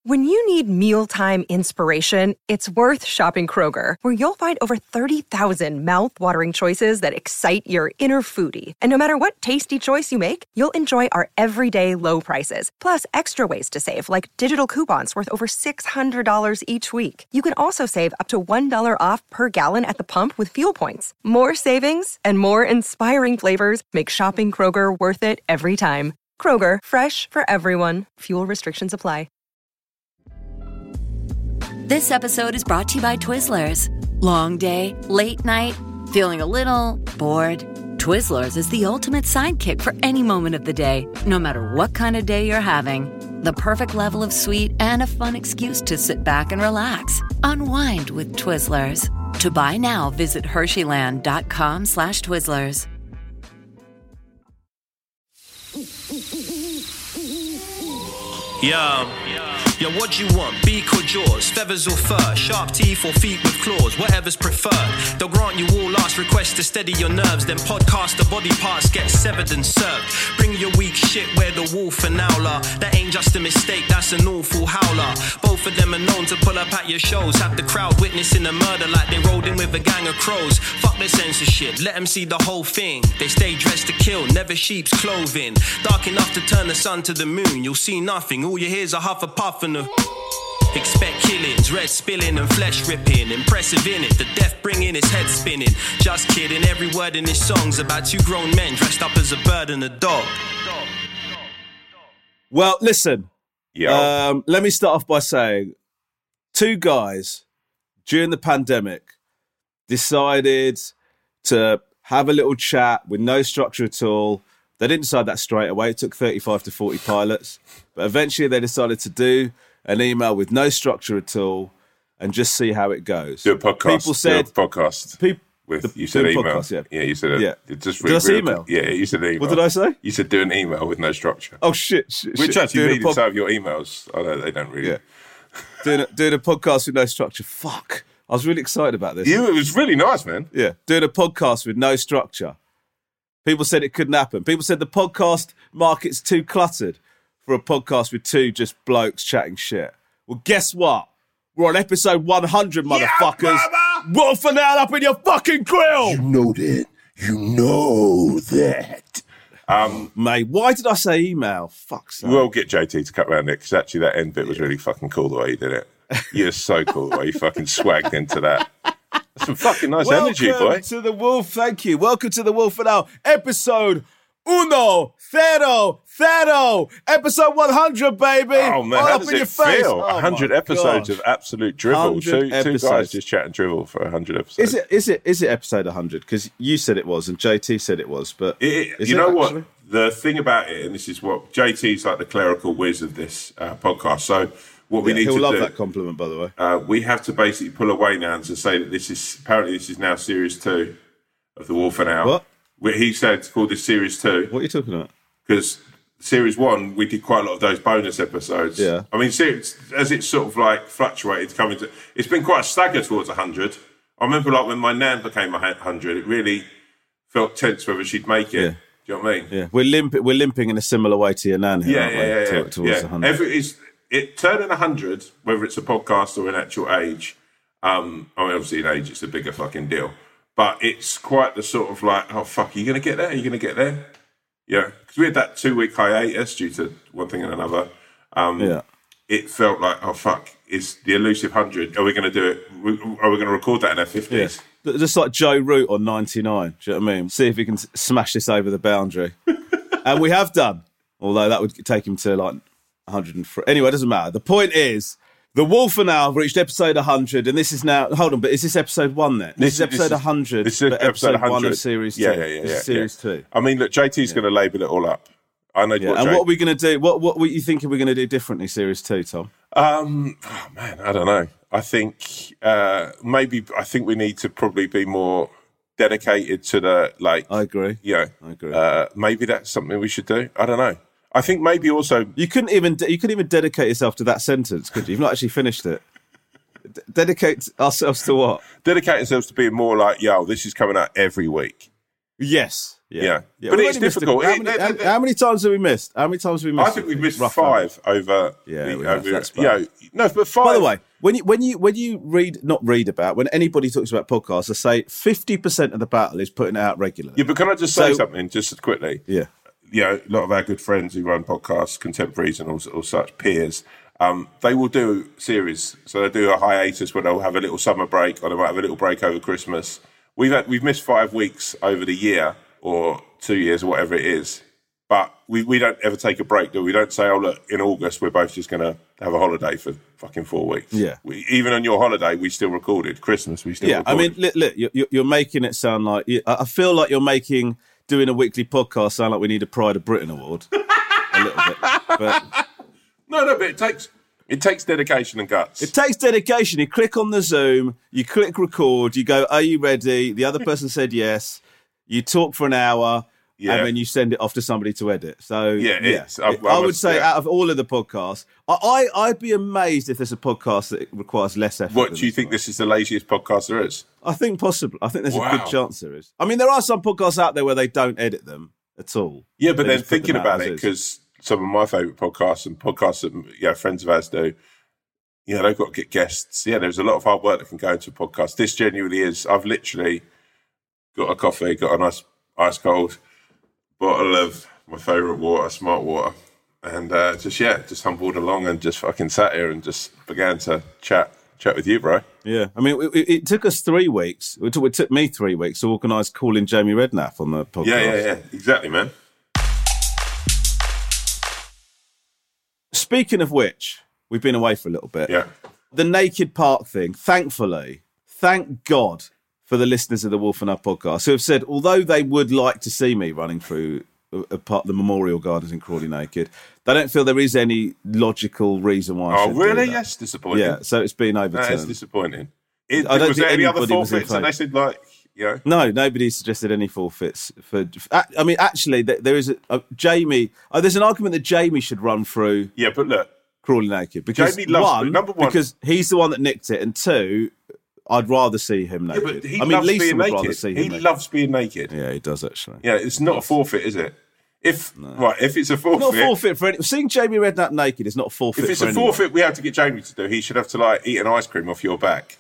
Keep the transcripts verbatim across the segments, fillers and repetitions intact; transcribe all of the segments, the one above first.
When you need mealtime inspiration, it's worth shopping Kroger, where you'll find over thirty thousand mouth-watering choices that excite your inner foodie. And no matter what tasty choice you make, you'll enjoy our everyday low prices, plus extra ways to save, like digital coupons worth over six hundred dollars each week. You can also save up to one dollar off per gallon at the pump with fuel points. More savings and more inspiring flavors make shopping Kroger worth it every time. Kroger, fresh for everyone. Fuel restrictions apply. This episode is brought to you by Twizzlers. Long day, late night, feeling a little bored? Twizzlers is the ultimate sidekick for any moment of the day, no matter what kind of day you're having. The perfect level of sweet and a fun excuse to sit back and relax. Unwind with Twizzlers. To buy now, visit Hersheyland.com slash Twizzlers. Yo, yo, what you want? Beak or jaws? Feathers or fur? Sharp teeth or feet with claws? Whatever's preferred. They'll grant you all last requests to steady your nerves. Then podcast the body parts get severed and served. Bring your weak shit where the wolf and owl are. That ain't just a mistake, that's an awful howler. Both of them are known to pull up at your shows. Have the crowd witnessing a murder like they rolled in with a gang of crows. Fuck the censorship, let them see the whole thing. They stay dressed to kill, never sheep's clothing. Dark enough to turn the sun to the moon. You'll see nothing, all you hear's a huff a puff and a... Expect killings, red spilling and flesh ripping. Impressive in it, the death bringing his head spinning. Just kidding, every word in this song's about two grown men dressed up as a bird and a dog. Well, listen. Yeah. Um, let me start off by saying, two guys during the pandemic decided to have a little chat with no structure at all. They didn't decide that straight away. It took thirty-five to forty pilots. But eventually they decided to do an email with no structure at all and just see how it goes. Do a podcast. People said... Do a podcast. Pe- with, the, you said email. Podcast, yeah. yeah, you said it. Yeah. It just did I say real, email? Yeah, you said email. What did I say? You said do an email with no structure. Oh, shit. shit Which shit. actually Doing means pod- some of your emails. I know they don't really... Yeah. doing, a, doing a podcast with no structure. Fuck. I was really excited about this. You, it was really nice, man. Yeah. Doing a podcast with no structure. People said it couldn't happen. People said the podcast market's too cluttered for a podcast with two just blokes chatting shit. Well, guess what? We're on episode one hundred, motherfuckers. Yeah, Wolf and Owl up in your fucking grill. You know that. You know that. Um, Mate, why did I say email? Fuck's sake. We'll get J T to cut round it because actually that end bit was really fucking cool the way you did it. You're so cool the way you fucking swagged into that. That's some fucking nice Welcome energy, boy. Welcome to the Wolf. Thank you. Welcome to the Wolf and Owl. Episode uno, cero, cero. Episode one hundred, baby. Oh, man, All how up does in it your face. feel? Oh, one hundred my episodes gosh. of absolute drivel. Two, two episodes. guys just chatting drivel for one hundred episodes. Is it? Is it? Is it episode one hundred? Because you said it was, and J T said it was. But It, is you it know actually? what? The thing about it, and this is what J T's like the clerical whiz of this uh, podcast. So what we Yeah, need he'll to love do, that compliment, by the way. uh, we have to basically pull away now and to say that this is apparently this is now series two of the Wolf and Owl. What? We, he said to call this series two What are you talking about? because series one we did quite a lot of those bonus episodes. Yeah. I mean, series, as it's sort of like fluctuated coming to, it's been quite a stagger towards one hundred. I remember like when my nan became one hundred, it really felt tense whether she'd make it. Yeah. Do you know what I mean? Yeah, we're limping. We're limping in a similar way to your nan here, Yeah, aren't yeah, we? yeah, yeah. To- towards yeah. the hundred. Every, it's, it turning one hundred, whether it's a podcast or an actual age, um, I mean, obviously in age it's a bigger fucking deal, but it's quite the sort of like, oh, fuck, are you going to get there? Are you going to get there? Yeah, because we had that two-week hiatus due to one thing and another. Um, Yeah. It felt like, oh, fuck, it's the elusive one hundred. Are we going to do it? Are we going to record that in our fifties? Yeah. Just like Joe Root on ninety-nine. Do you know what I mean? See if he can s- smash this over the boundary. And we have done. Although that would take him to like one hundred three. Anyway, it doesn't matter. The point is, the Wolf and Owl reached episode one hundred, and this is now... Hold on, but is this episode one then? This, This is is- episode this is- one hundred, This is but episode one hundred. one of series two. Yeah, yeah, yeah. This yeah, is series yeah. two. I mean, look, J T's going to label it all up. I know Yeah. what And J- what are we going to do? What What were you thinking we're going to do differently, series two, Tom? Um, oh man, I don't know. I think uh, maybe I think we need to probably be more dedicated to the like. I agree. You know, I agree. Uh, maybe that's something we should do. I don't know. I think maybe also You couldn't even you couldn't even dedicate yourself to that sentence, could you? You've not actually finished it. D- dedicate ourselves to what? dedicate ourselves to being more like, yo, this is coming out every week. Yes. Yeah, Yeah, but we've it's only missed a- difficult. How It- many, it- how, how many times have we missed? How many times have we missed? I think we've missed Rough five over. Yeah, the, we have. over That's you bad. know, no, but five. By the way, when you when you when you read not read about when anybody talks about podcasts, they say fifty percent of the battle is putting it out regularly. yeah, but can I just say So- something just quickly? Yeah. You know, a lot of our good friends who run podcasts, contemporaries and all, all such peers, um, they will do series. So they do a hiatus where they'll have a little summer break, or they might have a little break over Christmas. We've had, we've missed five weeks over the year or two years or whatever it is, but we, we don't ever take a break. Do we? We don't say, oh look, in August we're both just going to have a holiday for fucking four weeks. Yeah. We, even on your holiday, we still recorded. Christmas, we still Yeah, I recorded. mean, look, look you're, you're making it sound like I I feel like you're making doing a weekly podcast sound like we need a Pride of Britain award a little bit, but no, no, but it takes it takes dedication and guts. it takes dedication. You click on the Zoom, you click record, you go, "Are you ready?" The other person said yes. You talk for an hour. Yeah. And then you send it off to somebody to edit. So Yeah, yeah, it's- I- I, I would was- say yeah. out of all of the podcasts, I, I I'd be amazed if there's a podcast that requires less effort. what than do you this think? one. This is the laziest podcast there is? I think possibly. I think there's a Wow. good chance there is. I mean, there are some podcasts out there where they don't edit them at all. Yeah, but They then just put thinking them out about as it, is. because some of my favourite podcasts and podcasts that you know, friends of ours do, you know, they've got to get guests. Yeah, there's a lot of hard work that can go into a podcast. This genuinely is. I've literally got a coffee, got a nice ice cold bottle of my favourite water, Smart Water, and uh, just yeah, just humbled along and just fucking sat here and just began to chat chat with you, bro. Yeah, I mean, it, it took us three weeks. It took, it took me three weeks to organise calling Jamie Redknapp on the podcast. Yeah, yeah, yeah, exactly, man. Speaking of which, we've been away for a little bit. Yeah. The Naked Park thing, thankfully, thank God for the listeners of the Wolf and Up podcast who have said, although they would like to see me running through a, a part the Memorial Gardens in Crawley naked, they don't feel there is any logical reason why I Oh, should do really? that. That's disappointing. Yeah, so it's been That is overturned. disappointing. It, I don't was there think any other anybody was in forfeits? And they favour. said, like, you know, No, nobody suggested any forfeits. For, I mean, actually, there there is a, a Jamie. Oh, there's an argument that Jamie should run through yeah, but look, Crawley naked because Jamie loves one, it. Number one- because he's the one that nicked it, and two, I'd rather see him yeah, naked. but he I mean, loves Lisa being would rather naked. see him He naked. loves being naked. Yeah, he does actually. Yeah, it's not a forfeit, is it? If right, if it's a forfeit, Not a forfeit for any. Seeing Jamie Redknapp naked is not a forfeit. if it's for a anyone. forfeit, we have to get Jamie to do. He should have to like eat an ice cream off your back.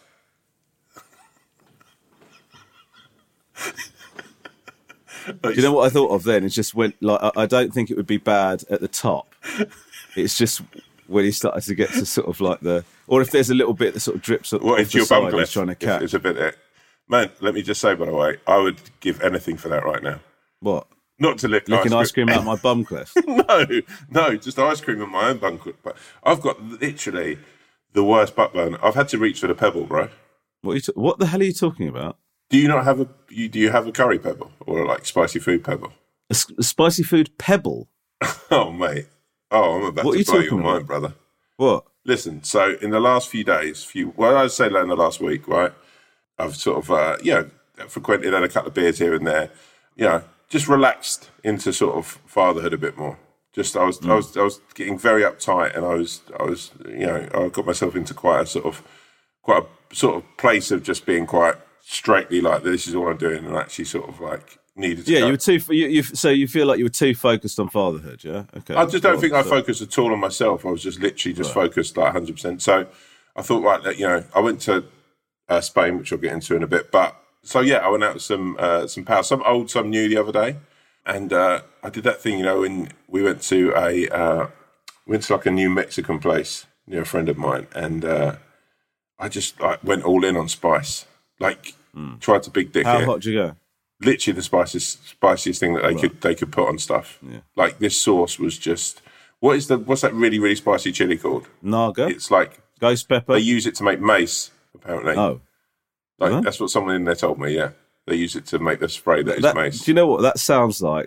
Do you know what I thought of then? It's just when, like, I, I don't think it would be bad at the top. It's just when he started to get to sort of like the, or if there's a little bit that sort of drips off What off into the your side, bum he's cleft? trying to If catch. there's a bit there. Man, let me just say, by the way, I would give anything for that right now. What? Not to lick Licking ice cream out of my bum cleft. no, no, just ice cream in my own bum. But I've got literally the worst butt burn. I've had to reach for the pebble, bro. What, are you ta- what the hell are you talking about? Do you not have a? You, do you have a curry pebble or like spicy food pebble? A, s- a spicy food pebble? Oh, mate. Oh, I'm about What are you to blow your talking mind, about? brother. What? Listen, so in the last few days, few well, I'd say like in the last week, right? I've sort of, uh, you know, frequented, had a couple of beers here and there, you know, just relaxed into sort of fatherhood a bit more. Just I was, Mm. I was, I was getting very uptight, and I was, I was, you know, I got myself into quite a sort of, quite a sort of place of just being quite straightly like, this is all I'm doing, and actually sort of like needed to. Yeah, go. you were too. You, you, so you feel like you were too focused on fatherhood, yeah? Okay. I just don't Well, think I so- focused at all on myself. I was just literally just focused like one hundred percent. So I thought, right, that, you know, I went to uh, Spain, which I'll get into in a bit. But so, yeah, I went out with some uh, some pals, some old, some new the other day. And uh, I did that thing, you know, when we went to a, uh, went to like a New Mexican place near a friend of mine. And uh, I just like went all in on spice. Like, tried to big dick How it. hot did you go? Literally the spiciest, spiciest thing that they could they could put on stuff. Yeah. Like this sauce was just what is the what's that really really spicy chili called? Naga? It's like Ghost pepper? they use it to make mace. Apparently, oh. like Huh? that's what someone in there told me. Yeah, they use it to make the spray that is That, mace. do you know what that sounds like?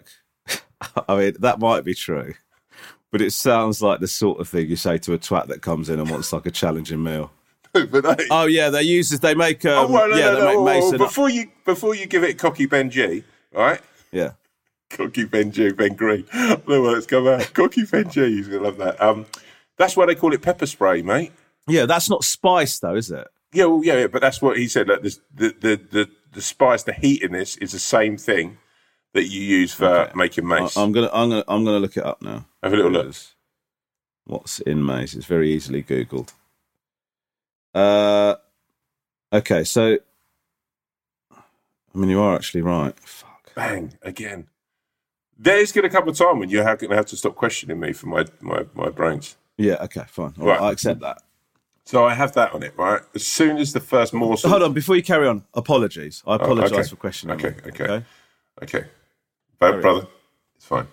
I mean, that might be true, but it sounds like the sort of thing you say to a twat that comes in and wants like a challenging meal. but they, Oh yeah, they use this. They make um, oh, well, no, yeah, no, they no, make oh, mace. oh, and- before you before you give it cocky Benji, right? yeah, Cocky Benji, Ben Green. I don't know where it's come out. Cocky Benji, he's gonna love that. Um, that's why they call it pepper spray, mate. yeah. That's not spice though, is it? Yeah, well, yeah, yeah, but that's what he said. Like this, the, the the the spice, the heat in this is the same thing that you use for Okay. making mace? I, I'm gonna, I'm gonna, I'm gonna look it up now. Have a little look. What's in mace? It's very easily Googled. Uh, okay, so I mean, you are actually right. Fuck. Bang again. There's going to come a time when you're going to have to stop questioning me for my my, my brains. Yeah. Okay. Fine. All Right. right. I accept that. So I have that on it, right? As soon as the first morsel. Hold on, before you carry on, apologies. I apologise okay. for questioning. Okay, you, okay. Okay. Bad brother. It's fine.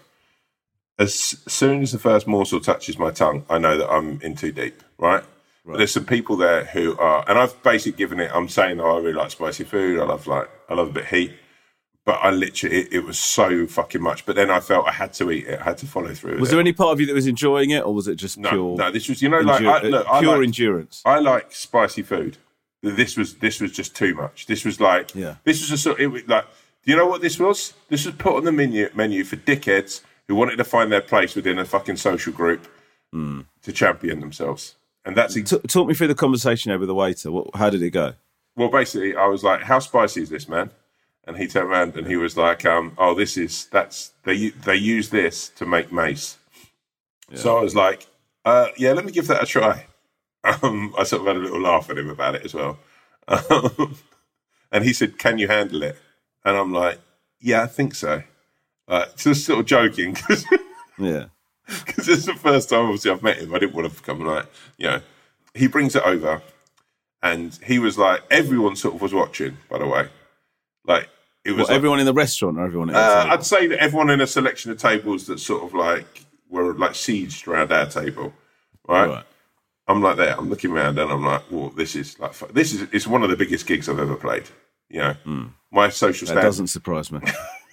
As soon as the first morsel touches my tongue, I know that I'm in too deep, right? But there's some people there who are, and I've basically given it, I'm saying, oh, I really like spicy food. I love like, I love a bit of heat. But I literally, it, it was so fucking much. But then I felt I had to eat it. I had to follow through with Was it. there any part of you that was enjoying it, or was it just No, pure? no, this was, you know, like, I, look, I pure like, endurance. I like spicy food. This was, this was just too much. This was like, Yeah. this was a sort it was like, do you know what this was? This was put on the menu, menu for dickheads who wanted to find their place within a fucking social group Mm. to champion themselves. And that's, ex- T- talk me through the conversation over the waiter. What, how did it go? well, basically, I was like, how spicy is this, man? And he turned around and he was like, um, oh, this is, that's, they they use this to make mace. Yeah. So I was like, uh, yeah, let me give that a try. Um, I sort of had a little laugh at him about it as well. Um, and he said, can you handle it? And I'm like, yeah, I think so. Uh, just sort of joking. Cause, Yeah. Because it's the first time, obviously, I've met him. I didn't want to become like, you know. He brings it over and he was like, everyone sort of was watching, by the way. Like, it was What, like, everyone in the restaurant or everyone? At the uh, table? I'd say that everyone in a selection of tables that sort of like were like sieged around our table, right? Right. I'm like there. I'm looking around and I'm like, well, this is like fu- this is it's one of the biggest gigs I've ever played. You know, Mm. my social That standing, doesn't surprise me.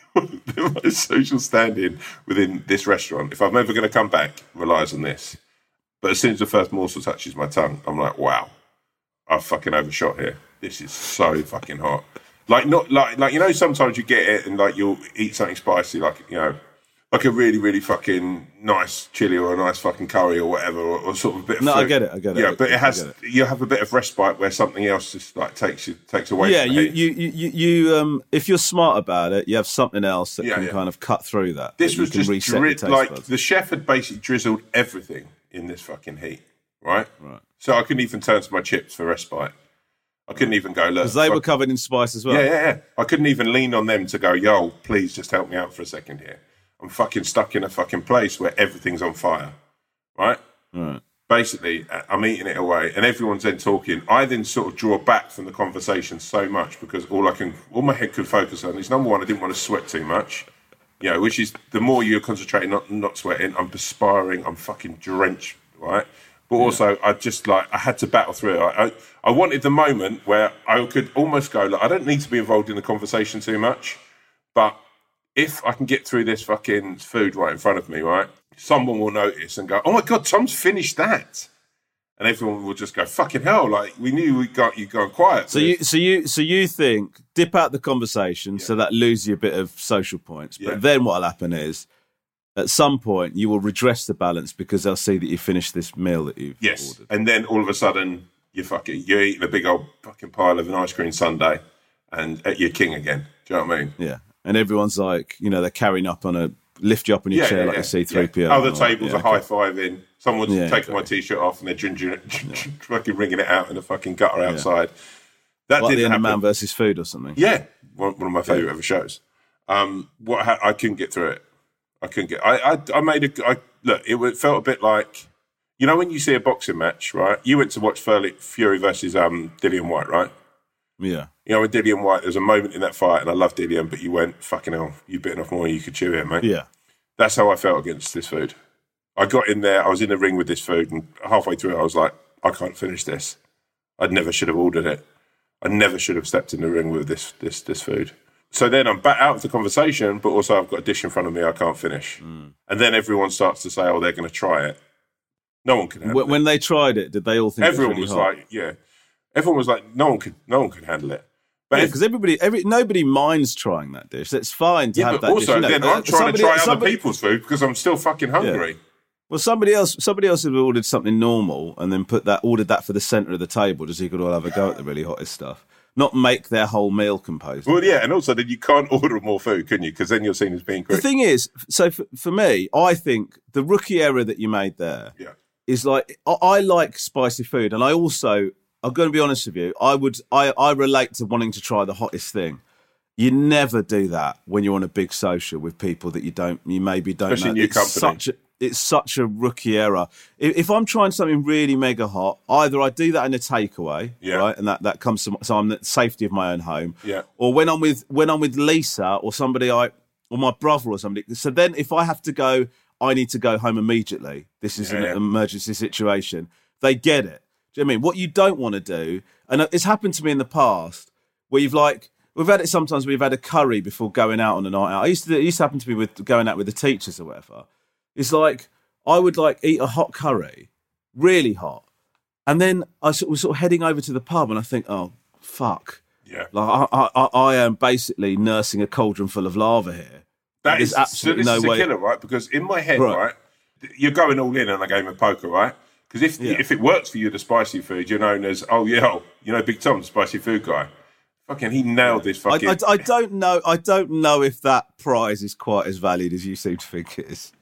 my social standing within this restaurant. If I'm ever going to come back, relies on this. But as soon as the first morsel touches my tongue, I'm like, wow, I've fucking overshot here. This is so fucking hot. Like not like like you know sometimes you get it and like you'll eat something spicy like you know like a really really fucking nice chili or a nice fucking curry or whatever or, or sort of a bit of No, fruit. I get it, I get it. Yeah, but it I has get it. you have a bit of respite where something else just like takes you takes away. Yeah, from the you, heat. you, you, you, um, if you're smart about it, you have something else that Yeah, can yeah. kind of cut through that. This that you was can just reset dri- your taste like buds. the chef had basically drizzled everything in this fucking heat, right? Right. So I couldn't even turn to my chips for respite. I couldn't even go look. Because they fuck- were covered in spice as well. Yeah, yeah, yeah. I couldn't even lean on them to go, yo, please just help me out for a second here. I'm fucking stuck in a fucking place where everything's on fire, right? Right. Basically, I'm eating it away, and everyone's then talking. I then sort of draw back from the conversation so much because all I can, all my head could focus on is number one, I didn't want to sweat too much, you know, which is the more you're concentrating, not not sweating, I'm perspiring, I'm fucking drenched, right? But also, I just like I had to battle through it. I, I I wanted the moment where I could almost go, like, I don't need to be involved in the conversation too much, but if I can get through this fucking food right in front of me, right, someone will notice and go, oh my God, Tom's finished that. And everyone will just go, fucking hell, like, we knew we got you going quiet. So you, so you, so you think dip out the conversation so that loses you a bit of social points, but Yeah. then what'll happen is at some point you will redress the balance because they'll see that you finished this meal that you've Yes. ordered. And then all of a sudden, you're fucking, you're eating a big old fucking pile of an ice cream sundae and uh, you're king again. Do you know what I mean? Yeah, and everyone's like, you know, they're carrying up on a lift you up on your chair like you see three P O. Other tables are high fiving. Someone's Yeah, taking my exactly. t-shirt off and they're ginger, fucking wringing it out in a fucking gutter outside. That like the didn't end of happen. Man versus Food or something. Yeah, one, one of my favourite ever shows. Um, what ha- I couldn't get through it. I couldn't get. I I, I made a. I, look, it, w- felt a bit like, you know, when you see a boxing match, right? You went to watch Fury, Fury versus um, Dillian White, right? Yeah. You know, with Dillian White, there's a moment in that fight, and I love Dillian, but you went, fucking hell, you've bitten off more than you could chew here, mate. Yeah. That's how I felt against this food. I got in there, I was in the ring with this food, and halfway through, I was like, I can't finish this. I never should have ordered it. I never should have stepped in the ring with this this this food. So then I'm back out of the conversation, but also I've got a dish in front of me I can't finish. Mm. And then everyone starts to say, oh, they're going to try it. No one can handle When, it. when they tried it, did they all think Everyone it was was, really hot? like, yeah. Everyone was like, no one could, no one could handle it. But Yeah, if- because everybody, every nobody minds trying that dish. It's fine to yeah, have but that also dish. You know, then uh, I'm trying somebody- to try other somebody- people's food because I'm still fucking hungry. Well, somebody else, somebody else had ordered something normal and then put that ordered that for the centre of the table, just so you could all have a go at the really hottest stuff. not make their whole meal composed. Well, yeah, and also then you can't order more food, can you? Because then you're seen as being quick. The thing is, so for, for me, I think the rookie error that you made there yeah. is like, I, I like spicy food, and I also, I'm going to be honest with you, I would, I, I relate to wanting to try the hottest thing. You never do that when you're on a big social with people that you don't, you maybe don't Especially know. in your it's company. Such a, it's such a rookie error. If, if I'm trying something really mega hot, either I do that in a takeaway, Yeah. right, and that, that comes to, so I'm at the safety of my own home, Yeah. or when I'm with when I'm with Lisa or somebody I or my brother or somebody. So then, if I have to go, I need to go home immediately. This is Yeah, an yeah. emergency situation. They get it. Do you know what I mean? What you don't want to do, and it's happened to me in the past, where you've like. We've had it sometimes. We've had a curry before going out on a night out. I used to. It used to happen to me with going out with the teachers or whatever. It's like I would like eat a hot curry, really hot, and then I sort was sort of heading over to the pub, and I think, oh fuck, Yeah. like I, I, I am basically nursing a cauldron full of lava here. That There's is absolutely so this no is way. a killer, right? Because in my head, right, Right. you're going all in on a game of poker, right? Because if Yeah. if it works for you, the spicy food, you're known as, oh, yeah, oh, you know, Big Tom, the spicy food guy. Fucking, he nailed this I, fucking... I, I don't know. I don't know if that prize is quite as valued as you seem to think it is.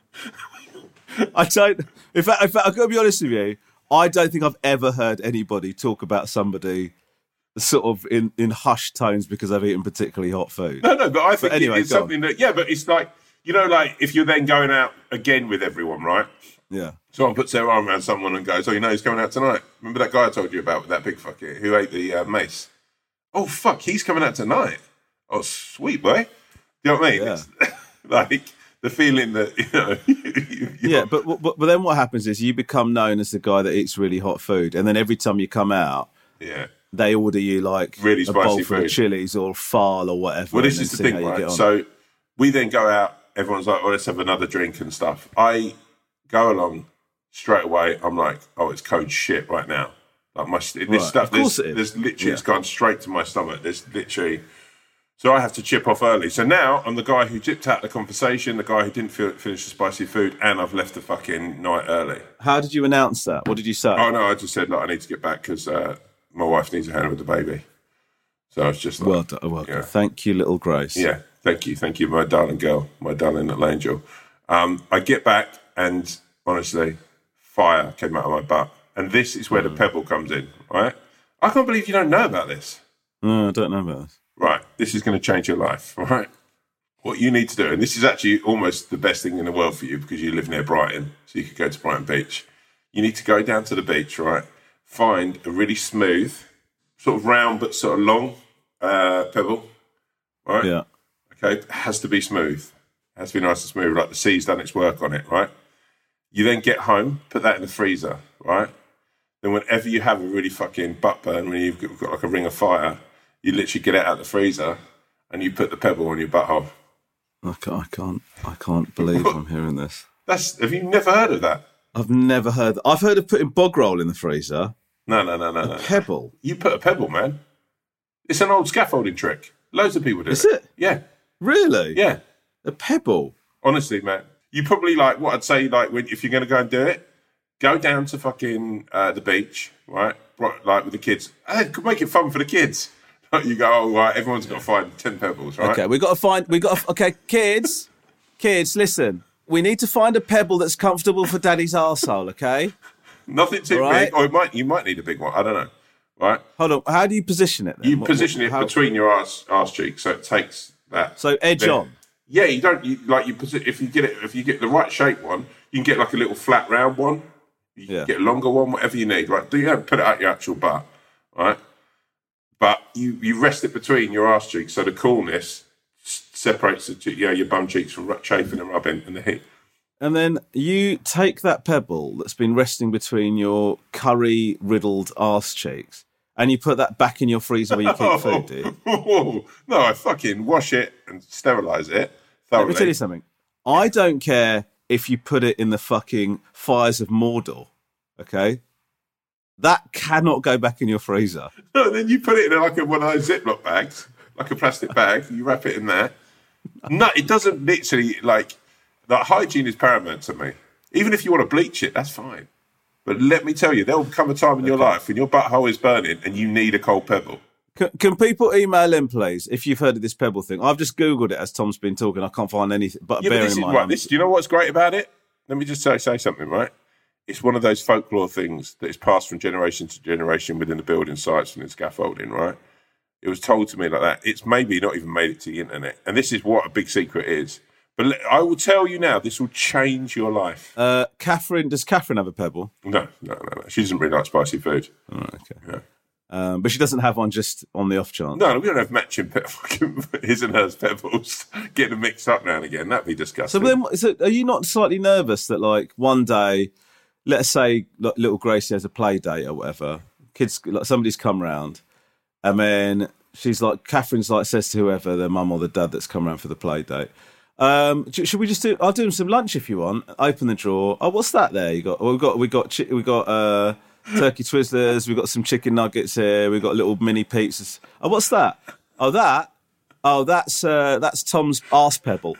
I don't. In fact, in fact, I've got to be honest with you. I don't think I've ever heard anybody talk about somebody sort of in, in hushed tones because they've eaten particularly hot food. No, no, but I think anyway, it's go on. something that, yeah, but it's like, you know, like if you're then going out again with everyone, right? Yeah. Someone puts their arm around someone and goes, oh, you know, he's going out tonight. Remember that guy I told you about with that big fucker who ate the uh, mace? Oh, fuck, he's coming out tonight. Oh, sweet, boy. You know what I mean? Yeah. It's like the feeling that, you know... you, you Yeah, but, but but then what happens is you become known as the guy that eats really hot food, and then every time you come out, Yeah. they order you like Really a spicy bowl full food. of chilies or fal or whatever. Well, this and is the then see thing, how you get right? on. So we then go out. Everyone's like, "Oh, let's have another drink and stuff." I go along straight away. I'm like, "Oh, it's cold shit right now." Like my this Right. stuff. Of course There's, it is. there's literally Yeah. it's gone straight to my stomach. There's literally. So I have to chip off early. So now I'm the guy who dipped out the conversation, the guy who didn't feel, finish the spicy food, and I've left the fucking night early. How did you announce that? What did you say? Oh no, I just said, "Look, I need to get back because uh, my wife needs a hand with the baby." So I was just like, well done. Well done. yeah. Thank you, little Grace. Yeah, thank you, thank you, my darling girl, my darling little angel. Um, I get back, and honestly, fire came out of my butt. And this is where the pebble comes in, right? I can't believe you don't know about this. No, I don't know about this. Right, this is going to change your life, right? What you need to do, and this is actually almost the best thing in the world for you because you live near Brighton, so you could go to Brighton Beach. You need to go down to the beach, right? Find a really smooth, sort of round but sort of long uh, pebble, right? Yeah. Okay, it has to be smooth. It has to be nice and smooth, like the sea's done its work on it, right? You then get home, put that in the freezer, right? Then whenever you have a really fucking butt burn, when you've got, got like a ring of fire, you literally get it out of the freezer and you put the pebble on your butthole. I can't, I can't, I can't believe I'm hearing this. That's, have you never heard of that? I've never heard. I've heard of putting bog roll in the freezer. No, no, no, no, no. Pebble. You put a pebble, man. It's an old scaffolding trick. Loads of people do Is it. it? Yeah, Really? yeah. A pebble. Honestly, man. You probably like what I'd say, like when if you're going to go and do it, go down to fucking uh, the beach, right? Right, like with the kids. And then make it fun for the kids. Like you go, oh, right, everyone's got to find ten pebbles, right? Okay, we got to find. We got. To, okay, kids, kids, listen. We need to find a pebble that's comfortable for Daddy's arsehole. Okay. Nothing too All right. big. Or it might, you might need a big one. I don't know, right? Hold on. How do you position it? Then? You What- position what- it how- between your arse, arse cheeks, so it takes that. So edge Then- on. Yeah, you don't you, like you. posi- If you get it, if you get the right shape one, you can get like a little flat round one. You can Yeah. get a longer one, whatever you need. Right? Do you have put it at your actual butt, right? But you, you rest it between your arse cheeks, so the coolness s- separates the, che- you know, your bum cheeks from ru- chafing and rubbing and the heat. And then you take that pebble that's been resting between your curry riddled arse cheeks, and you put that back in your freezer where you keep food. Do you? Oh, no, I fucking wash it and sterilise it Let thoroughly. me tell you something. I don't care if you put it in the fucking fires of Mordor. Okay, that cannot go back in your freezer. No, then you put it in like a, one of those Ziploc bags, like a plastic bag. You wrap it in there. No, it doesn't literally, like, that hygiene is paramount to me. Even if you want to bleach it, that's fine. But let me tell you, there will come a time in your life when your butthole is burning and you need a cold pebble. Can, can people email in, please, if you've heard of this Pebble thing? I've just Googled it as Tom's been talking. I can't find anything. But Yeah, bear but this in is, mind, right, I'm- this, do you know what's great about it? Let me just say, say something, right? It's one of those folklore things that is passed from generation to generation within the building sites and the scaffolding, right? It was told to me like that. It's maybe not even made it to the internet. And this is what a big secret is. But le- I will tell you now, this will change your life. uh, Catherine, does Catherine have a Pebble? No, no, no, no. She doesn't really like spicy food. Oh, okay. Yeah. Um, but she doesn't have one just on the off chance. No, we don't have matching pe- fucking his and hers pebbles. Getting them mixed up now and again. That'd be So disgusting. then, so are you not slightly nervous that, like, one day, let's say like, little Gracie has a play date or whatever, kids, like somebody's come round, and then she's like, Catherine's like says to whoever, their mum or the dad that's come round for the play date, um, sh- should we just do? I'll do them some lunch if you want. Open the drawer. Oh, what's that there? You got? Oh, we got we got chi- we got uh, turkey Twizzlers. We got some chicken nuggets here. We got little mini pizzas. Oh, what's that? Oh, that. Oh, that's uh, that's Tom's arse pebble.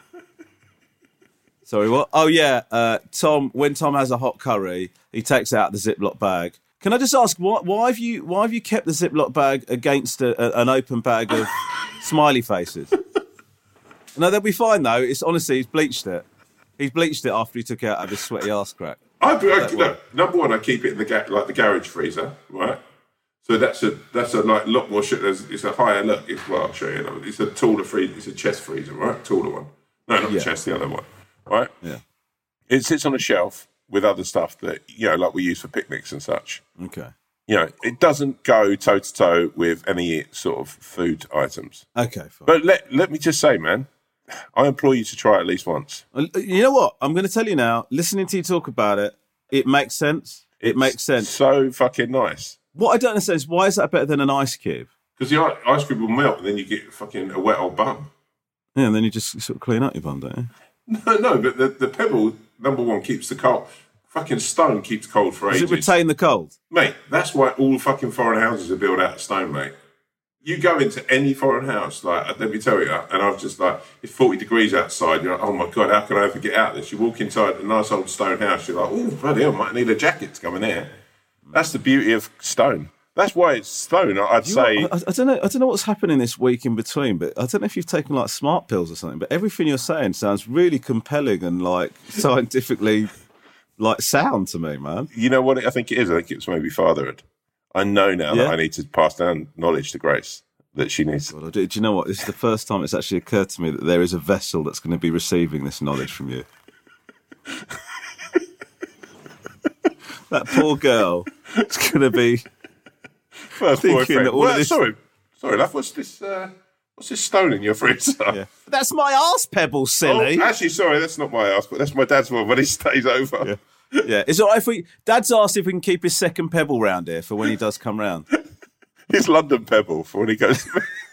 Sorry, what? Oh, yeah. Uh, Tom, when Tom has a hot curry, he takes out the Ziploc bag. Can I just ask, why, why have you why have you kept the Ziploc bag against a, a, an open bag of smiley faces? No, they'll be fine, though. It's honestly, he's bleached it. He's bleached it after he took it out of his sweaty arse crack. I, I, look, number one, I keep it in the ga- like the garage freezer, right? So that's a that's a like lot more shit. There's, it's a higher look. It's, well, I'll show you. It's a taller freezer. It's a chest freezer, right? Taller one. No, not Yeah. the chest. The other one, right? Yeah. It sits on a shelf with other stuff that you know, like we use for picnics and such. Okay. You know, it doesn't go toe to toe with any sort of food items. Okay, fine. But let let me just say, man, I implore you to try it at least once. Uh, You know what? I'm going to tell you now, listening to you talk about it, it makes sense. It It's makes sense. So fucking nice. What I don't understand is, why is that better than an ice cube? Because the i- ice cream will melt and then you get fucking a wet old bum. Yeah, and then you just sort of clean up your bum, don't you? No, no, but the, the pebble, number one, keeps the cold. Fucking stone keeps cold for Does ages. it retain the cold? Mate, that's why all fucking foreign houses are built out of stone, mate. You go into any foreign house, like, let me tell you, and I've just like, it's forty degrees outside, you're like, oh my God, how can I ever get out of this? You walk inside a nice old stone house, you're like, oh, bloody hell, might need a jacket to come in there. That's the beauty of stone. That's why it's stone, I'd You say. know what? I, I don't know. I don't know what's happening this week in between, but I don't know if you've taken like smart pills or something. But everything you're saying sounds really compelling and like scientifically like sound to me, man. You know what I think it is? I think it's maybe fatherhood. I know now Yeah? that I need to pass down knowledge to Grace that she needs. Well, do, do you know what? This is the first time it's actually occurred to me that there is a vessel that's going to be receiving this knowledge from you. That poor girl is going to be. First thinking boyfriend. that all Well, of this- Sorry, sorry, love. What's this? Uh, what's this stone in your freezer? Yeah. That's my arse pebble, Oh, silly. actually, sorry, that's not my ass, but that's my dad's one when he stays over. Yeah. Yeah, it's all right if we. Dad's asked if we can keep his second pebble round here for when he does come round. His London pebble for when he goes.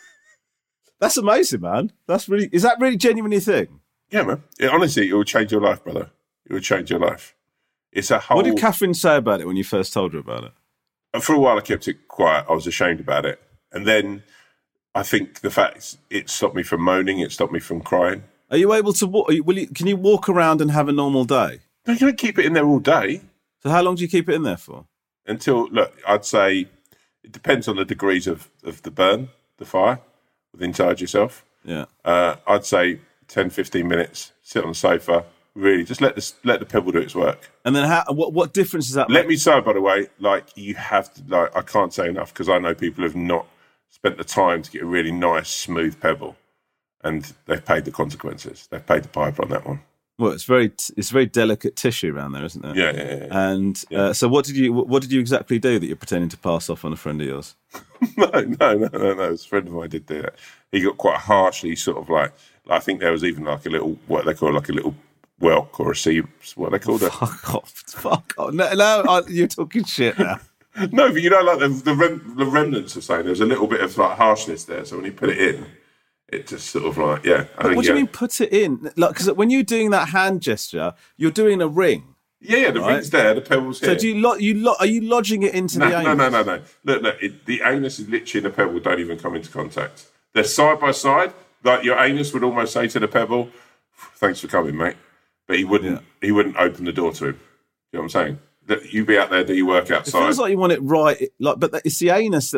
That's amazing, man. That's really. Is that really genuinely a thing? Yeah, man. It, honestly, it will change your life, brother. It will change your life. It's a whole. What did Catherine say about it when you first told her about it? For a while, I kept it quiet. I was ashamed about it, and then I think the fact it stopped me from moaning. It stopped me from crying. Are you able to walk? Will you, can you walk around and have a normal day? No, you don't keep it in there all day. So how long do you keep it in there for? Until, look, I'd say it depends on the degrees of, of the burn, the fire, inside yourself. Yeah. Uh, I'd say ten, fifteen minutes, sit on the sofa, really, just let the, let the pebble do its work. And then how? What what difference does that Let make? me say, by the way, like, you have to, like, I can't say enough, because I know people have not spent the time to get a really nice, smooth pebble, and they've paid the consequences. They've paid the piper on that one. Well, it's very it's very delicate tissue around there, isn't it? Yeah, yeah, yeah. yeah. And Yeah. Uh, so, what did you what did you exactly do that you're pretending to pass off on a friend of yours? No, no, no, no, no. A friend of mine did do that. He got quite harshly sort of like, I think there was even like a little, what they call like a little whelk or a sea, what they called it. Fuck off! Fuck off! No, no I, you're talking shit now. No, but you know, like the the, rem, the remnants of saying there was a little bit of like harshness there. So when you put it in, it just sort of like, yeah. I think, What do yeah. you mean put it in? Like, because when you're doing that hand gesture, you're doing a ring. Yeah, yeah, the Right. ring's there, the pebble's here. So do you lo- you lo- are you lodging it into no, the anus? no, no, no, no. Look, look, it, the anus is literally and the pebble don't even come into contact. They're side by side. Like your anus would almost say to the pebble, "Thanks for coming, mate," but he wouldn't. Yeah. He wouldn't open the door to him. You know what I'm saying? That you be out there, do your work It outside. feels like you want it right, like, but it's the anus that we're.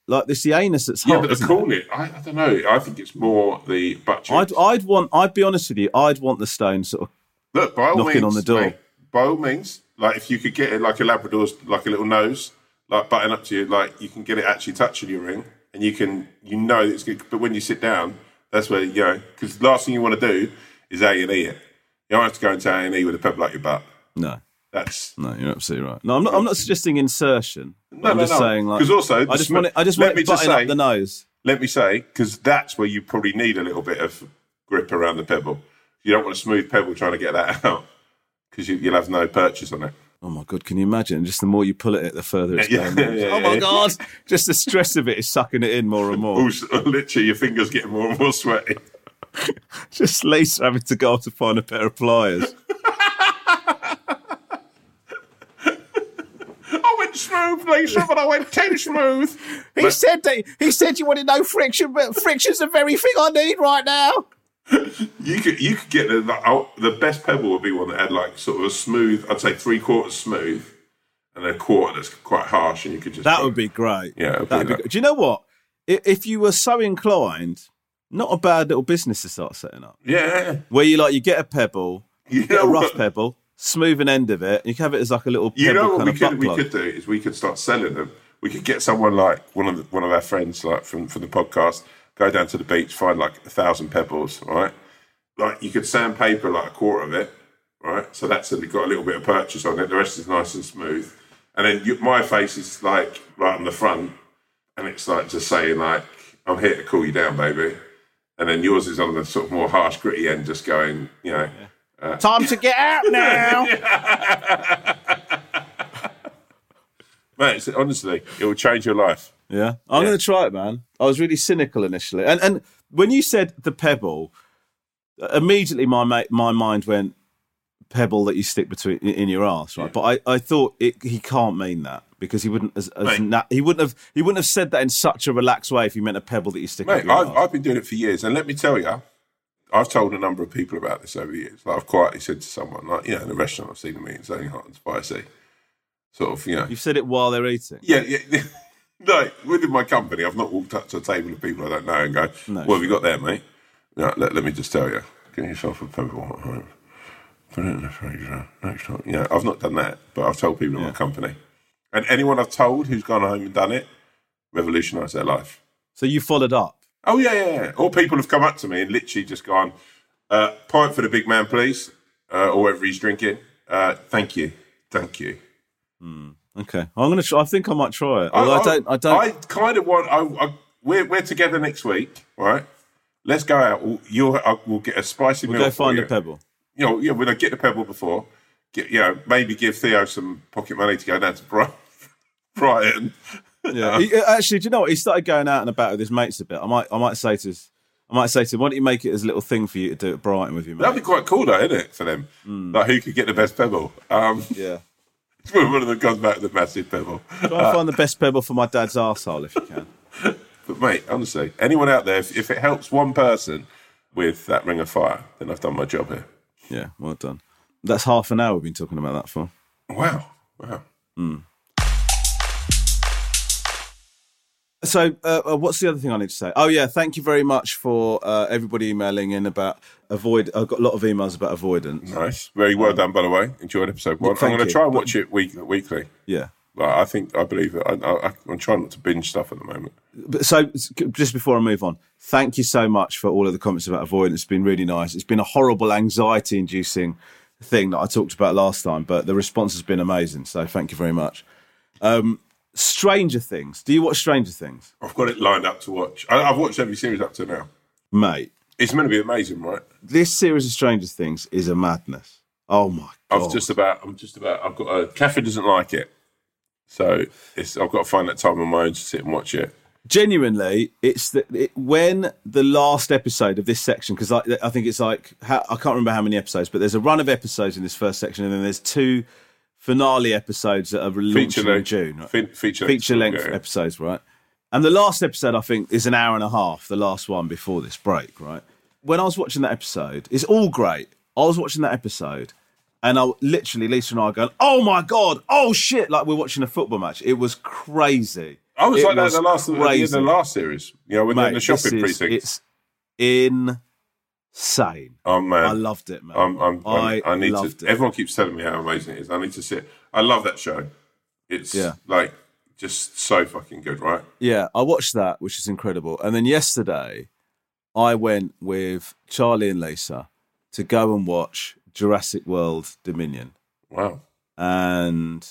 like this the anus that's hot. Yeah, but the isn't call it? it, I, I don't know. I think it's more the butt cheeks. I'd, I'd want. I'd be honest with you. I'd want the stone sort of Look, by all knocking means, on the door. mate, by all means, like if you could get it like a Labrador's, like a little nose, like button up to you, like you can get it actually touching your ring, and you can, you know, it's good. But when you sit down, that's where you know, because the last thing you want to do is A and E it. You don't have to go into A and E with a pebble up your butt. No. That's No, you're absolutely right. No, I'm not. I'm not suggesting insertion. No, I'm no, just no. saying, like, 'Cause also, I just the want it. I just let want me it just butting say- up the nose. let me say, because that's where you probably need a little bit of grip around the pebble. You don't want a smooth pebble trying to get that out because you, you'll have no purchase on it. Oh my god, can you imagine? Just the more you pull at it, the further it's Yeah, going. yeah, oh my yeah. god! Just the stress of it is sucking it in more and more. Also, literally, your fingers getting more and more sweaty. Just Lisa having to go off to find a pair of pliers. I went smooth, Lisa, but I went too smooth. He But- said that. He said you wanted no friction, but friction's the very thing I need right now. You could you could get the, the the best pebble would be one that had like sort of a smooth, I'd say three quarters smooth, and then a quarter that's quite harsh, and you could just That would be great. Yeah, it'd that'd be be like- good. Do you know what? I- If you were so inclined, not a bad little business to start setting up. yeah. Where you like you get a pebble, You you get a know rough what? pebble, smooth an end of it, and you can have it as like a little pebble You know what kind we of could butt we plug. could do is we could start selling them. We could get someone like one of the, one of our friends like from from the podcast, go down to the beach, find like a thousand pebbles, right? Like you could sandpaper like a quarter of it, right? So that's it, got a little bit of purchase on it. The rest is nice and smooth. And then you, my face is like right on the front, and it's like just saying like, "I'm here to cool you down, baby." And then yours is on the sort of more harsh, gritty end, just going, you know. Uh, Time to get out now. Mate, it's, honestly, it will change your life. Yeah, I'm Yeah. going to try it, man. I was really cynical initially, and and when you said the pebble, immediately my ma- my mind went pebble that you stick between in your ass, right? Yeah. But I, I thought it, he can't mean that because he wouldn't as, as Mate. na- he wouldn't have he wouldn't have said that in such a relaxed way if he meant a pebble that you stick up Mate, your I've, arse. I've been doing it for years, and let me tell you, I've told a number of people about this over the years. Like I've quietly said to someone, like, you know, in a restaurant I've seen them eating something hot and spicy. Sort of, you know. You've said it while they're eating. Yeah, yeah. No, within my company, I've not walked up to a table of people I don't know and go, No, what have you got there, mate? No, let, let me just tell you. Get yourself a pebble at home. Put it in the freezer. Next time. You know, I've not done that, but I've told people in Yeah. my company. And anyone I've told who's gone home and done it, revolutionised their life. So you followed up. Oh, yeah, yeah, yeah. Or people have come up to me and literally just gone, uh, pint for the big man, please, uh, or whatever he's drinking. Uh, thank you. Thank you. Okay, I'm gonna. Try, I think I might try it. Although I, don't. I don't. I kind of want. I, I, we're we're together next week, right? Let's go out. We'll, you'll. I, we'll get a spicy we'll meal. go find for a you. pebble. You know, yeah. We'll get the pebble before. Get, you know, maybe give Theo some pocket money to go down to Brighton. Brighton. Yeah. He, actually, do you know what? He started going out and about with his mates a bit. I might. I might say to. His, I might say to him, why don't you make it as a little thing for you to do at Brighton with your mate? That'd be quite cool, though, isn't it, for them? Like who could get the best pebble? Um, Yeah. one of them comes back with a massive pebble. Try and find the best pebble for my dad's arsehole if you can. But mate, honestly, anyone out there, if, if it helps one person with that ring of fire, then I've done my job here. Yeah, well done. That's half an hour we've been talking about that for. Wow, wow. So, uh, uh, what's the other thing I need to say? Oh, yeah, thank you very much for uh, everybody emailing in about avoid. I've got a lot of emails about avoidance. Nice, very well done, by the way. Enjoyed episode one. Thank I'm going to you. try and watch it week weekly. Yeah. Well, I think I believe it. I, I, I'm trying not to binge stuff at the moment. But so, just before I move on, thank you so much for all of the comments about avoidance. It's been really nice. It's been a horrible, anxiety-inducing thing that I talked about last time, but the response has been amazing. So, thank you very much. Um, Stranger Things. Do you watch Stranger Things? I've got it lined up to watch. I, I've watched every series up to now. Mate, It's meant to be amazing, right? this series of Stranger Things is a madness. Oh, my God. I've just about. I'm just about. I've got a. Catherine doesn't like it, so it's. I've got to find that time on my own to sit and watch it. Genuinely, it's the, it, when the last episode of this section, because I, I think it's like, how, I can't remember how many episodes, but there's a run of episodes in this first section, and then there's two finale episodes that are launching in length- June. Right? fe- feature length, Feature length yeah, yeah. episodes, right? And the last episode, I think, is an hour and a half, the last one before this break, right? When I was watching that episode, it's all great. I was watching that episode, and I literally, Lisa and I are going, oh my God, oh shit, like we're watching a football match. It was crazy. I was It like that in was the last, in crazy. the last series. You know, when they're in the Mate, shopping this is- precinct. It's insane. Oh man, I loved it, man. I'm, I'm, I, I'm, I need loved to. it. Everyone keeps telling me how amazing it is. I need to see it. I love that show. It's Yeah. like just so fucking good, right? Yeah, I watched that, which is incredible. And then yesterday, I went with Charlie and Lisa to go and watch Jurassic World Dominion. Wow. And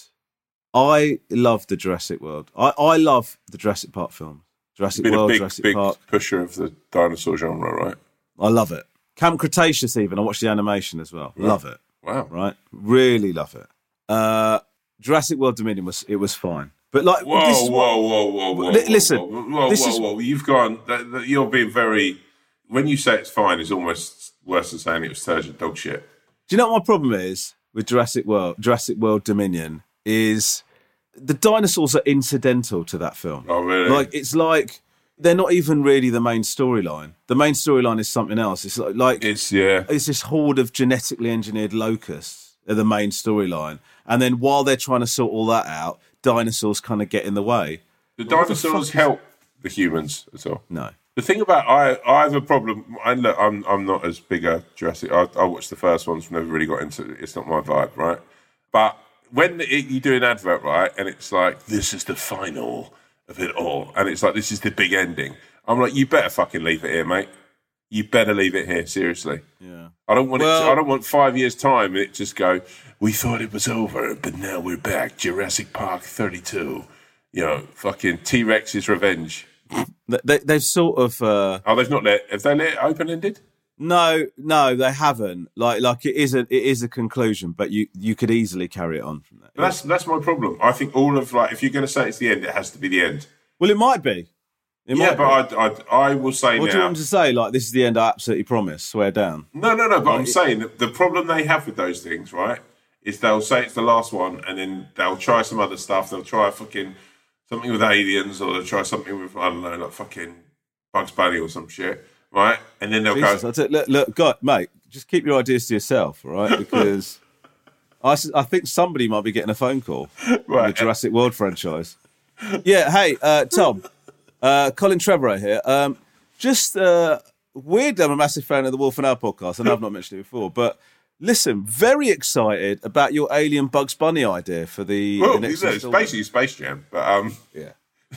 I love the Jurassic World. I, I love the Jurassic Park films. Jurassic Been a World, big, Jurassic big Park. pusher of the dinosaur genre, right? I love it. Camp Cretaceous even. I watched the animation as well. Yeah. Love it. Wow. Right? Really love it. Uh, Jurassic World Dominion was it was fine. But like Whoa, this is whoa, what- whoa, whoa, whoa, Li- whoa, listen, whoa, whoa, this whoa, is- whoa. You've gone. That, that, you're being very. When you say it's fine, it's almost worse than saying it was turgid dog shit. Do you know what my problem is with Jurassic World, Jurassic World Dominion is the dinosaurs are incidental to that film. Oh, really? Like it's like they're not even really the main storyline. The main storyline is something else. It's like, like It's yeah. it's this horde of genetically engineered locusts are the main storyline, and then while they're trying to sort all that out, dinosaurs kind of get in the way. The What the dinosaurs fuck is- help the humans as well. No. The thing about I, I have a problem. I look, I'm, I'm not as big a Jurassic. I, I watched the first ones, never really got into it. It's not my vibe, right? But when it, you do an advert, right, and it's like this is the final of it all, and it's like this is the big ending. I'm like, you better fucking leave it here, mate. You better leave it here, seriously. Yeah. I don't want it. Well- To, I don't want five years time and it just go. We thought it was over, but now we're back. Jurassic Park thirty-two. You know, fucking T Rex's revenge. They, they, they've sort of. Uh, Oh, they've not let. Have they let it open ended? No, no, they haven't. Like, like it is a, it is a conclusion, but you, you could easily carry it on from there. That's that's my problem. I think all of like, if you're going to say it's the end, it has to be the end. Well, it might be. It yeah, might but be. I, I, I will say What do you now. want me to say? Like, this is the end. I absolutely promise. Swear down. No, no, no. But I'm it- saying that the problem they have with those things, right, is they'll say it's the last one, and then they'll try some other stuff. They'll try fucking something with aliens, or they'll try something with I don't know, like fucking Bugs Bunny or some shit, right? And then they'll Jesus, go. I tell- look, look, God, mate, just keep your ideas to yourself, all right? Because I, s- I think somebody might be getting a phone call from the Right. Jurassic World franchise. Yeah, hey, uh, Tom, uh, Colin Trevorrow here. Um, just uh, weirdly, I'm a massive fan of the Wolf and Owl podcast. I know I've not mentioned it before, but listen, very excited about your Alien Bugs Bunny idea for the, Well, the next it's, it's installment. basically Space Jam, but um, Yeah.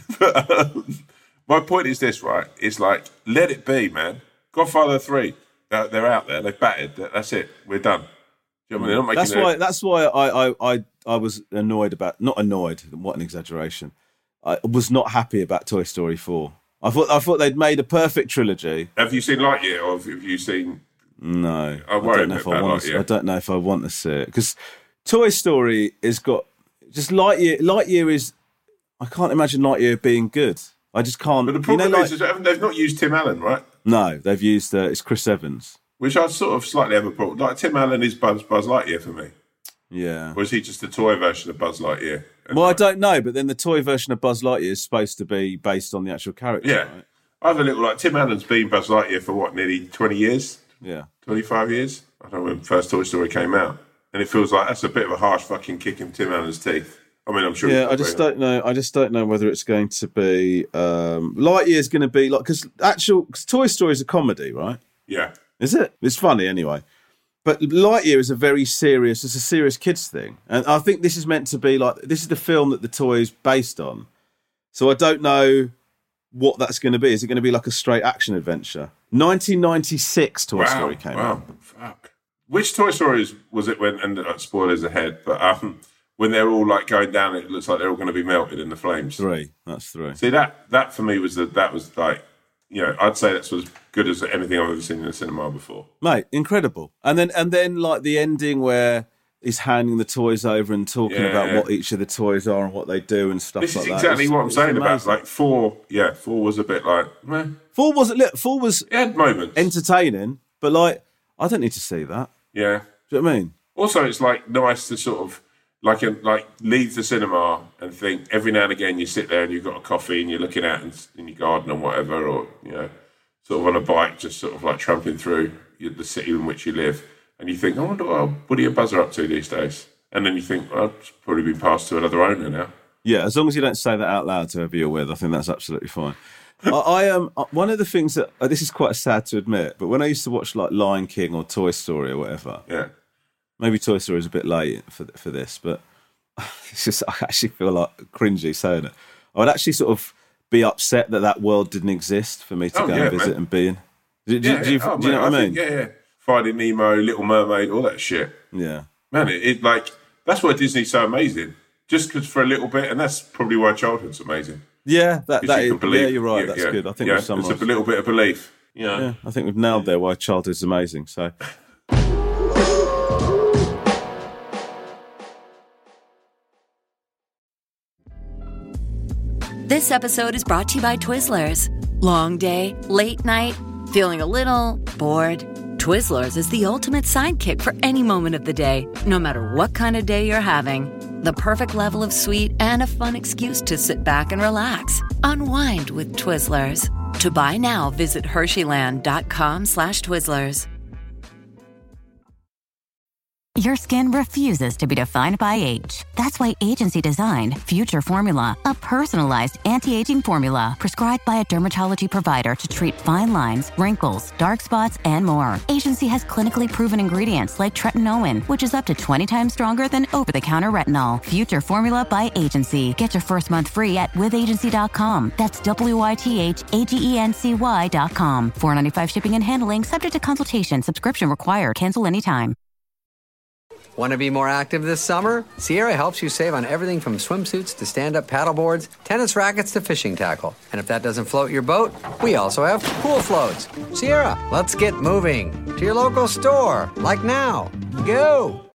my point is this, right? It's like let it be, man. Godfather three, they're, they're out there. They've batted. That's it. We're done. Do you know what I mean? They're not making That's a- why. That's why I, I, I, I was annoyed about. Not annoyed. What an exaggeration. I was not happy about Toy Story four. I thought. I thought they'd made a perfect trilogy. Have you seen Lightyear, or have you seen? No, I I worry don't know a if bit I about want to. Lightyear. I don't know if I want to see it because Toy Story has got just Lightyear. Lightyear is. I can't imagine Lightyear being good. I just can't. But the you problem know, is, like, is haven't- they've not used Tim Allen, right? no, they've used. Uh, it's Chris Evans. Which I sort of slightly have a problem. Like Tim Allen is Buzz Buzz Lightyear for me, Yeah. or is he just a toy version of Buzz Lightyear? Well, I don't know, but then the toy version of Buzz Lightyear is supposed to be based on the actual character. Yeah, Right? I have a little like Tim Allen's been Buzz Lightyear for what, nearly twenty years, Yeah. twenty-five years. I don't know when first Toy Story came out, and it feels like that's a bit of a harsh fucking kick in Tim Allen's teeth. I mean, I'm sure. Yeah, he's I just probably- don't know. I just don't know whether it's going to be um, Lightyear's going to be like because actual cause Toy Story is a comedy, right? Yeah, Is it? It's funny anyway. But Lightyear is a very serious. It's a serious kids thing, and I think this is meant to be like this is the film that the toy is based on. So I don't know what that's going to be. Is it going to be like a straight action adventure? nineteen ninety-six Toy wow, Story came wow, out. fuck. Which Toy Stories was it when? And uh, spoilers ahead, but um, when they're all like going down, it looks like they're all going to be melted in the flames. Three. That's three. See that that for me was the that was like, you know, I'd say that's as good as anything I've ever seen in the cinema before. Mate, incredible. And then and then like the ending where he's handing the toys over and talking Yeah, about yeah. what each of the toys are and what they do and stuff This like is that. exactly It's- what I'm it's saying about amazing. like four. Yeah, four was a bit like, meh. Four was look, four was It had moments. entertaining, but like I don't need to see that. yeah. Do you know what I mean? Also, it's like nice to sort of like a, like leave the cinema and think every now and again you sit there and you've got a coffee and you're looking out in, in your garden or whatever, or you know, sort of on a bike, just sort of like tramping through the city in which you live, and you think, I wonder what Woody and Buzz are up to these days. And then you think, well, it's probably been passed to another owner now. Yeah, as long as you don't say that out loud to whoever you're with, I think that's absolutely fine. I, I am um, one of the things that uh, this is quite sad to admit, but when I used to watch like Lion King or Toy Story or whatever, Yeah. maybe Toy Story is a bit late for for this, but it's just I actually feel like cringy saying it. I would actually sort of be upset that that world didn't exist for me to Oh, go yeah, and visit man. and be in. Do, do, Yeah, do you, yeah. Oh, do you know man, what I think- mean? Yeah, yeah. Finding Nemo, Little Mermaid, all that shit. Yeah. Man, it, it like that's why Disney's so amazing. Just because for a little bit, and that's probably why childhood's amazing. Yeah, that, 'Cause that you is, can believe. yeah, you're right. Yeah, That's yeah. good. I think yeah, we've it's summarised. a little bit of belief. You know? Yeah, I think we've nailed there why childhood's amazing. So, This episode is brought to you by Twizzlers. Long day, late night, feeling a little bored? Twizzlers is the ultimate sidekick for any moment of the day, no matter what kind of day you're having. The perfect level of sweet and a fun excuse to sit back and relax. Unwind with Twizzlers. To buy now, visit Hersheyland.com slash Twizzlers. Your skin refuses to be defined by age. That's why Agency designed Future Formula, a personalized anti-aging formula prescribed by a dermatology provider to treat fine lines, wrinkles, dark spots, and more. Agency has clinically proven ingredients like tretinoin, which is up to twenty times stronger than over-the-counter retinol. Future Formula by Agency. Get your first month free at with agency dot com. That's W Y T H A G E N C Y dot com. four ninety-five shipping and handling, subject to consultation. Subscription required. Cancel anytime. Want to be more active this summer? Sierra helps you save on everything from swimsuits to stand-up paddleboards, tennis rackets to fishing tackle. And if that doesn't float your boat, we also have pool floats. Sierra, let's get moving. To your local store, like now. Go!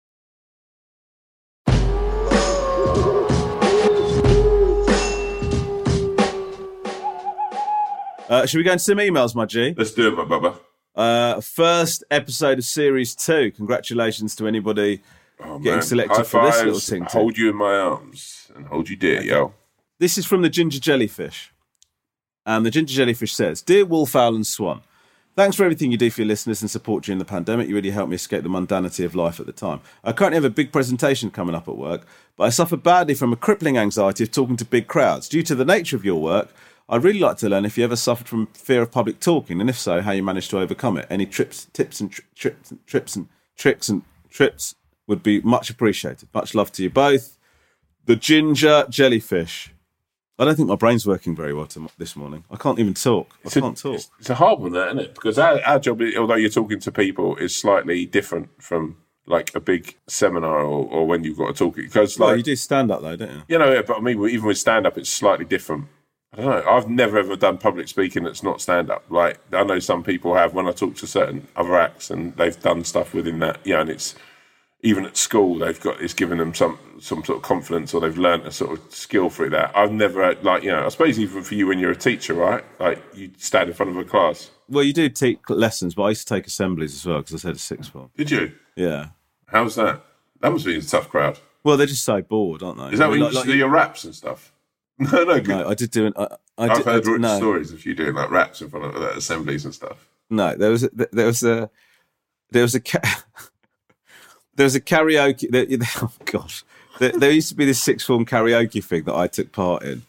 uh, should we go into some emails, my G? Let's do it, my bubba. Uh, first episode of series two. Congratulations to anybody Oh, getting man. selected High for this fives, little thing. Hold you in my arms and hold you dear, yo. This is from the Ginger Jellyfish. And the Ginger Jellyfish says, Dear Wolf Owl and Swan, thanks for everything you do for your listeners and support during the pandemic. You really helped me escape the mundanity of life at the time. I currently have a big presentation coming up at work, but I suffer badly from a crippling anxiety of talking to big crowds. Due to the nature of your work, I'd really like to learn if you ever suffered from fear of public talking, and if so, how you managed to overcome it. Any trips, tips, and tri- trips, and trips and tricks and trips would be much appreciated. Much love to you both. The Ginger Jellyfish. I don't think my brain's working very well to, this morning. I can't even talk. I It's a, can't talk. It's, it's a hard one, that, isn't it? Because our, our job, although you're talking to people, is slightly different from like a big seminar or, or when you've got to talk. Because like Well, you do stand up though, don't you? you know, yeah, but I mean, even with stand up, it's slightly different. I don't know. I've never ever done public speaking that's not stand up. Like I know some people have when I talk to certain other acts and they've done stuff within that. Yeah, and it's even at school they've got it's given them some some sort of confidence or they've learned a sort of skill through that. I've never had, like you know. I suppose even for you when you're a teacher, right? Like you stand in front of a class. Well, you do take lessons, but I used to take assemblies as well because I said a sixth form. Did you? Yeah. How's that? That must be a tough crowd. Well, they're just so bored, aren't they? Is that I when mean, you like- used to like- do your raps and stuff? No, no, good. No, I did do an. I, I I've did, heard I did, no, stories of you doing like raps in front of uh, assemblies and stuff. no. There was a, there was a there was a ca- there was a karaoke. There, oh gosh, there, there used to be this sixth form karaoke thing that I took part in,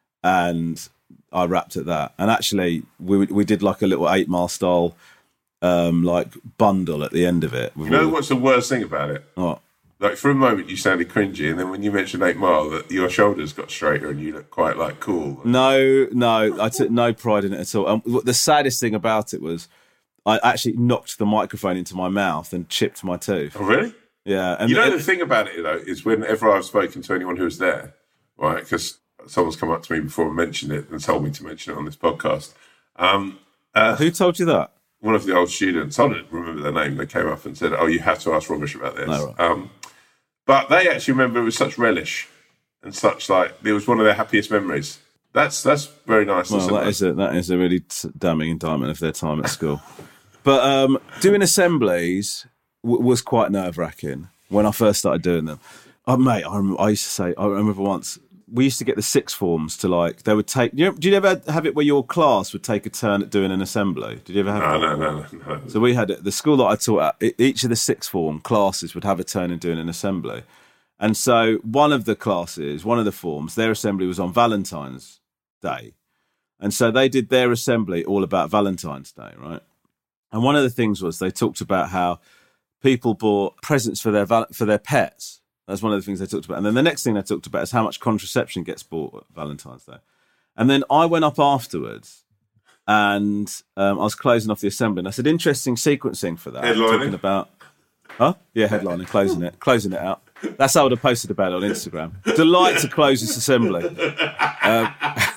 and I rapped at that. And actually, we we did like a little eight mile style, um, like bundle at the end of it. You know what's the worst thing about it? What? Like for a moment you sounded cringy, and then when you mentioned Eight Mile, that your shoulders got straighter and you looked quite like cool. No, no, I took no pride in it at all. Um, the saddest thing about it was I actually knocked the microphone into my mouth and chipped my tooth. Oh, really? Yeah, and You know it- the thing about it though is whenever I've spoken to anyone who was there, right? Because someone's come up to me before and mentioned it and told me to mention it on this podcast. Um, uh, who told you that? one of the old students, I don't remember their name, they came up and said, oh, you have to ask Robish about this. No, right. um, but they actually remember it with such relish and such, like, it was one of their happiest memories. That's that's very nice. Well, isn't that it? is a that is a really t- damning indictment of their time at school. But um, doing assemblies w- was quite nerve wracking when I first started doing them. Oh, mate, I, remember, I used to say, I remember once we used to get the sixth forms to like they would take. You know, did you ever have it where your class would take a turn at doing an assembly? Did you ever have No, that? no, no, no, no. So we had it. The school that I taught at, e- each of the sixth form classes would have a turn in doing an assembly. And so one of the classes, one of the forms, their assembly was on Valentine's Day. And so they did their assembly all about Valentine's Day, right? And one of the things was they talked about how people bought presents for their val- for their pets. That's one of the things they talked about. And then the next thing they talked about is how much contraception gets bought at Valentine's Day. And then I went up afterwards and um, I was closing off the assembly. And I said, interesting sequencing for that. Headlining. Talking about, huh? Yeah, headlining, closing it, closing it out. That's how I would have posted about it on Instagram. Delight to close this assembly. Um,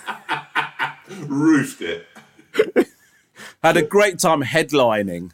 Roofed it. Had a great time headlining.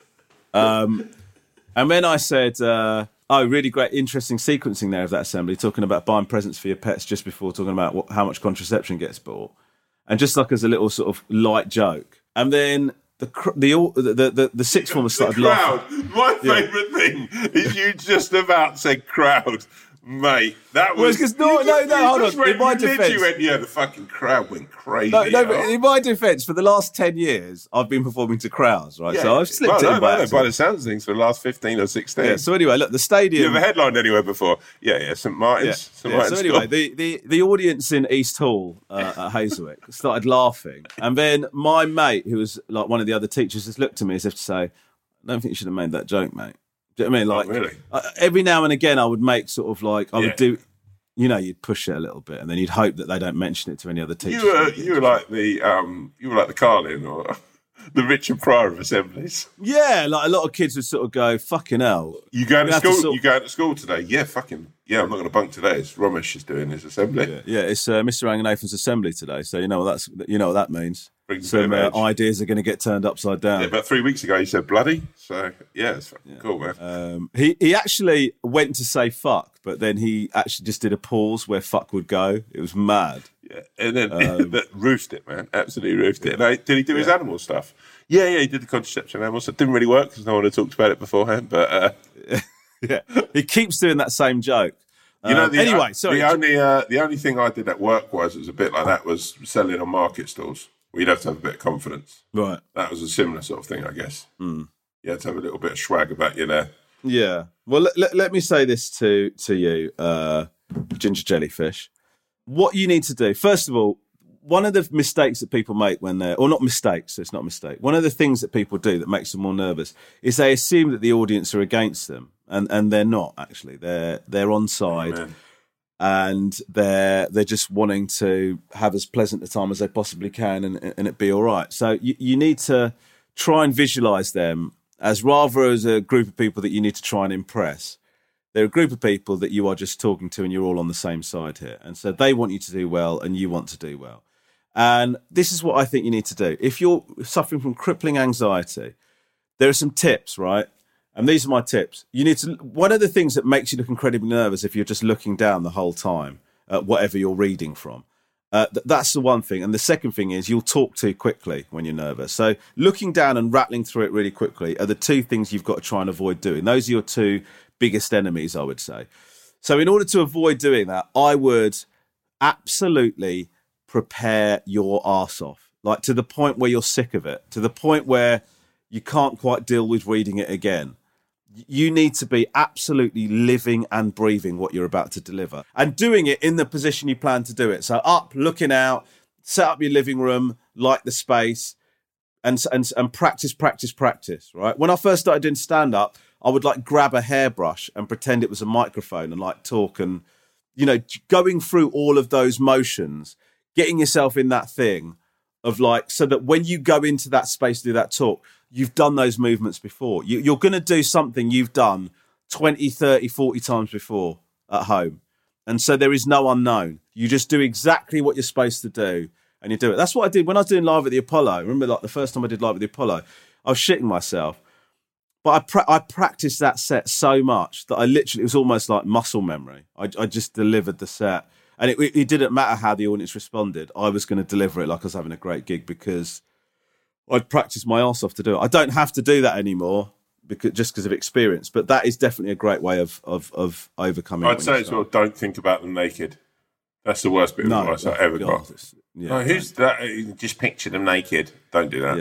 Um, and then I said, uh, oh, really great, interesting sequencing there of that assembly, talking about buying presents for your pets just before talking about what, how much contraception gets bought. And just like as a little sort of light joke. And then the the the the, the sixth formers started the crowd. laughing. My Yeah. favourite thing is you just about said crowd. Mate, that Well, was... it's 'cause no- you no, just- no, you hold just on. Went, In my you literally defence- went, yeah, the fucking crowd went crazy. No, no, but yeah. in my defence, for the last ten years, I've been performing to crowds, right? Yeah. So I've slipped well, in no, by no, no, accident. by the sounds of things, for the last fifteen or sixteen. Yeah, so anyway, look, the stadium... You ever headlined anywhere before? Yeah, yeah, St Martin's. Yeah. St Yeah, Martin's so anyway, School. the, the, the audience in East Hall uh, at Hazelwick started laughing. And then my mate, who was like one of the other teachers, just looked at me as if to say, I don't think you should have made that joke, mate. Do you know what I mean? Like, Oh, really? uh, every now and again, I would make sort of like, I Yeah. would do, you know, you'd push it a little bit and then you'd hope that they don't mention it to any other teachers. You were, you were like the, um, you were like the Carlin or the Richard Pryor of assemblies. Yeah, like a lot of kids would sort of go, fucking hell. You going We to have to school? sort- You going to school today? Yeah, fucking yeah. I'm not going to bunk today. It's Romesh is doing his assembly. Yeah, yeah, it's uh, Mister Ranganathan's assembly today, so you know what that's you know what that means. Brings a Some bit uh, of edge. ideas are going to get turned upside down. Yeah, about three weeks ago you said bloody. So yeah, it's fucking cool, man. Um, he he actually went to say fuck, but then he actually just did a pause where fuck would go. It was mad. Yeah, and then Um, that roofed it, man. Absolutely roofed it. And I, did he do his animal stuff? Yeah, yeah, he did the contraception animals. It didn't really work because no one had talked about it beforehand. But uh, Yeah, he keeps doing that same joke. you know, Um, the, anyway, uh, sorry. the only uh, the only thing I did at work was it was a bit like that was selling on market stalls. Where you'd have to have a bit of confidence. Right. That was a similar sort of thing, I guess. Mm. You had to have a little bit of swag about you there. Yeah. Well, let, let, let me say this to to you, uh, Ginger Jellyfish. What you need to do, first of all, one of the mistakes that people make when they're, or not mistakes, it's not a mistake. One of the things that people do that makes them more nervous is they assume that the audience are against them, and, and they're not actually. They're they're on side, Amen. and they're they're just wanting to have as pleasant a time as they possibly can, and and it be all right. So you you need to try and visualize them as rather as a group of people that you need to try and impress. They're a group of people that you are just talking to and you're all on the same side here. And so they want you to do well and you want to do well. And this is what I think you need to do. If you're suffering from crippling anxiety, there are some tips, right? And these are my tips. You need to, one of the things that makes you look incredibly nervous if you're just looking down the whole time at whatever you're reading from, uh, th- that's the one thing. And the second thing is you'll talk too quickly when you're nervous. So looking down and rattling through it really quickly are the two things you've got to try and avoid doing. Those are your two biggest enemies, I would say. So in order to avoid doing that, I would absolutely prepare your arse off, like to the point where you're sick of it, to the point where you can't quite deal with reading it again. You need to be absolutely living and breathing what you're about to deliver and doing it in the position you plan to do it. So up, looking out, set up your living room, light the space, and and and practice, practice, practice, right? When I first started doing stand-up, I would like grab a hairbrush and pretend it was a microphone and like talk and, you know, going through all of those motions, getting yourself in that thing of like, so that when you go into that space to do that talk, you've done those movements before. You, you're going to do something you've done twenty, thirty, forty times before at home. And so there is no unknown. You just do exactly what you're supposed to do and you do it. That's what I did when I was doing live at the Apollo. Remember like the first time I did live at the Apollo, I was shitting myself. But I pra- I practiced that set so much that I literally, it was almost like muscle memory. I, I just delivered the set. And it, it didn't matter how the audience responded. I was going to deliver it like I was having a great gig because I'd practiced my arse off to do it. I don't have to do that anymore because just because of experience. But that is definitely a great way of of, of overcoming it. I'd say as well, don't think about them naked. That's the worst bit of No, advice I oh, ever God, got. it's- yeah, No, who's that? Just picture them naked. Don't do that. Yeah.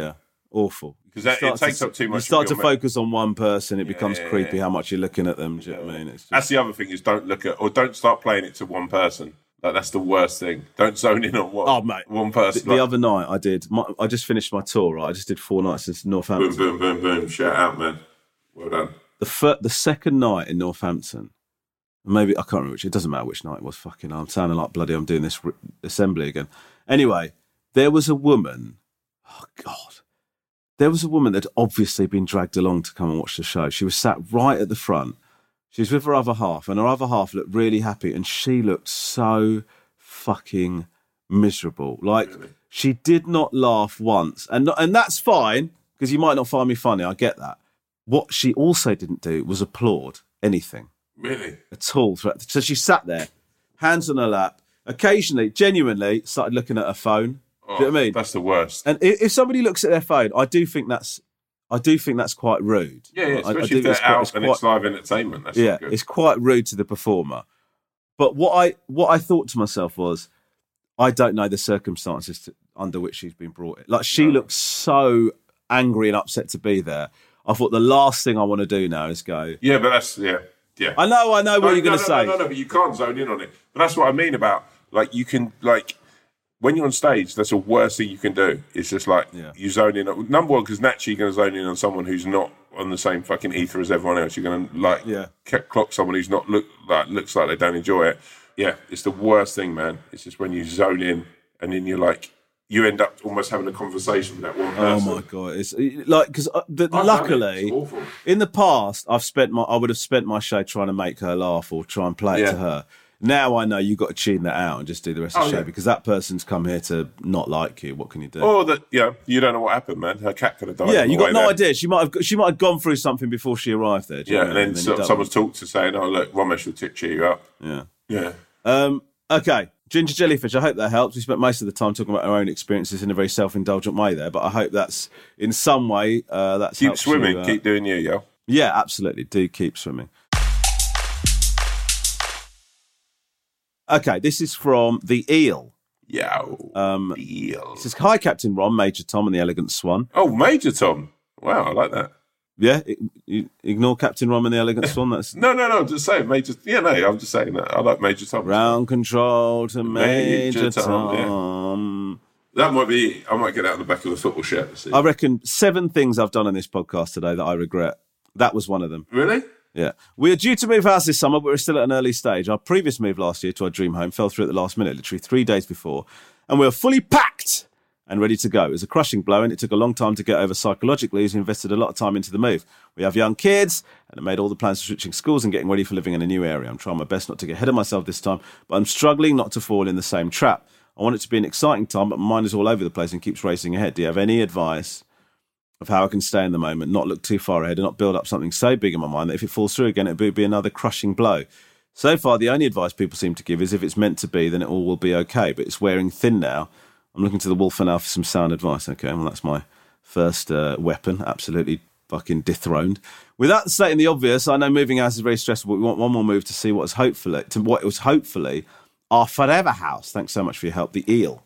awful. Because that- You it start takes to, up too much You of start to your me- focus on one person. It becomes Yeah. creepy how much you're looking at them. Do you know what I mean? It's just, That's the other thing is don't look at or don't start playing it to one person. Like that's the worst thing. Don't zone in on one. Oh, mate. one the, person. the like, other night I did. My, I just finished my tour. Right, I just did four nights in Northampton. boom, boom, boom, boom. Shout out, man. Well done. The fir- the second night in Northampton, maybe I can't remember which. It doesn't matter which night it was. Fucking, I'm sounding like bloody. I'm doing this re- assembly again. Anyway, there was a woman. Oh God, there was a woman that had obviously been dragged along to come and watch the show. She was sat right at the front. She was with her other half, and her other half looked really happy, and she looked so fucking miserable. Like Really? she did not laugh once, and not, and that's fine because you might not find me funny. I get that. What she also didn't do was applaud anything Really? at all. throughout- So she sat there, hands on her lap, occasionally, genuinely started looking at her phone. Oh, do you know what I mean? That's the worst. And i- if somebody looks at their phone, I do think that's, I do think that's quite rude. Yeah, yeah I- I especially do if they're think quite- out and quite- it's live entertainment. That's yeah, not good. it's quite rude to the performer. But what I what I thought to myself was, I don't know the circumstances to, under which she's been brought in. Like she No. looked so angry and upset to be there. I thought the last thing I want to do now is go. Yeah, but that's yeah, yeah. I know, I know what No, you're going no, to no, say. No, no, no, but you can't zone in on it. But that's what I mean about like you can like when you're on stage. That's the worst thing you can do. It's just like Yeah. you zone in. on- Number one, because naturally you're going to zone in on someone who's not on the same fucking ether as everyone else. You're going to like Yeah. c- clock someone who's not look like looks like they don't enjoy it. Yeah, it's the worst thing, man. It's just when you zone in and then you're like you end up almost having a conversation with that one Oh person. my god! It's like because uh, the, I've done it. luckily, It's awful. in the past, I've spent my I would have spent my show trying to make her laugh or try and play it Yeah. to her. Now I know you've got to tune that out and just do the rest of Oh, the show yeah. because that person's come here to not like you. What can you do? Or that, you know, you don't know what happened, man. Her cat could have died. yeah, on the you got way no there. idea. She might have got- she might have gone through something before she arrived there. do you Yeah, know and what I then mean? so, you don't someone's want- talked to saying, "Oh, look, Ramesh will tip cheer you up." Yeah. Yeah. Um, okay, ginger jellyfish. I hope that helps. We spent most of the time talking about our own experiences in a very self-indulgent way there, but I hope that's in some way uh, that's Keep helped swimming. you, uh, Keep doing you, yo. Yeah, absolutely. Do keep swimming. Okay, this is from the Eel. Yo. Um, Deal. It says, "Hi, Captain Ron, Major Tom, and the Elegant Swan." Oh, Major Tom. Wow, I like that. Yeah, i- you ignore Captain Ron and the Elegant Swan. That's No, no, no. I'm just saying, Major. Yeah, no, I'm just saying that. I like Major Tom. ground control to Major, Major Tom, Tom. yeah. That might be. I might get out on the back of the football shirt. To see. I reckon seven things I've done on this podcast today that I regret. That was one of them. Really? Yeah. We are due to move house this summer, but we're still at an early stage. Our previous move last year to our dream home fell through at the last minute, literally three days before, and we were fully packed and ready to go. It was a crushing blow, and it took a long time to get over psychologically, as we invested a lot of time into the move. We have young kids, and I made all the plans for switching schools and getting ready for living in a new area. I'm trying my best not to get ahead of myself this time, but I'm struggling not to fall in the same trap. I want it to be an exciting time, but my mind is all over the place and keeps racing ahead. Do you have any advice of how I can stay in the moment, not look too far ahead, and not build up something so big in my mind that if it falls through again, it would be another crushing blow? So far, the only advice people seem to give is if it's meant to be, then it all will be okay. But it's wearing thin now. I'm looking to the wolf for now for some sound advice. Okay, well, that's my first uh, weapon. Absolutely fucking dethroned. Without stating the obvious, I know moving house is very stressful, but we want one more move to see what's hopefully, to what was hopefully our forever house. Thanks so much for your help. The Eel.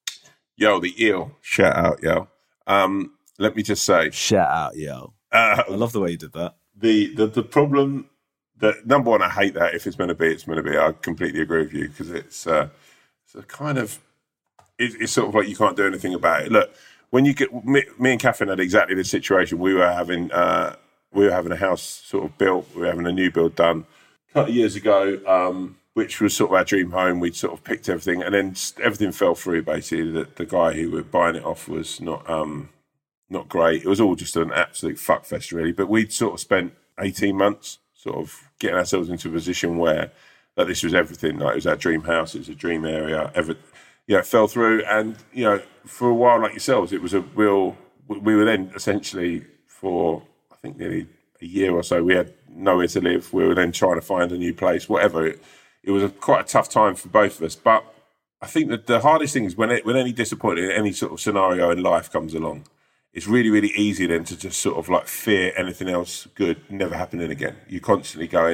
Yo, the eel. Shout out, yo. Um, let me just say, Shout out, yo. uh, I love the way you did that. the, the the problem that number one, I hate that. If it's meant to be, it's meant to be. I completely agree with you because it's uh, it's a kind of it, it's sort of like you can't do anything about it. Look, when you get me, me and Catherine had exactly the situation. We were having uh, we were having a house sort of built. We were having a new build done a couple of years ago, um, which was sort of our dream home. We'd sort of picked everything, and then everything fell through. Basically, the, the guy who were buying it off was not um, not great. It was all just an absolute fuckfest, really. But we'd sort of spent eighteen months sort of getting ourselves into a position where like, this was everything. Like it was our dream house, it was a dream area. Every, you know, it fell through, and you know, for a while, like yourselves, it was a real. We were then essentially for I think nearly a year or so, we had nowhere to live. We were then trying to find a new place, whatever. It, it was a, quite a tough time for both of us. But I think that the hardest thing is when it, when any disappointment, any sort of scenario in life comes along, it's really, really easy then to just sort of like fear anything else good never happening again. You're constantly going,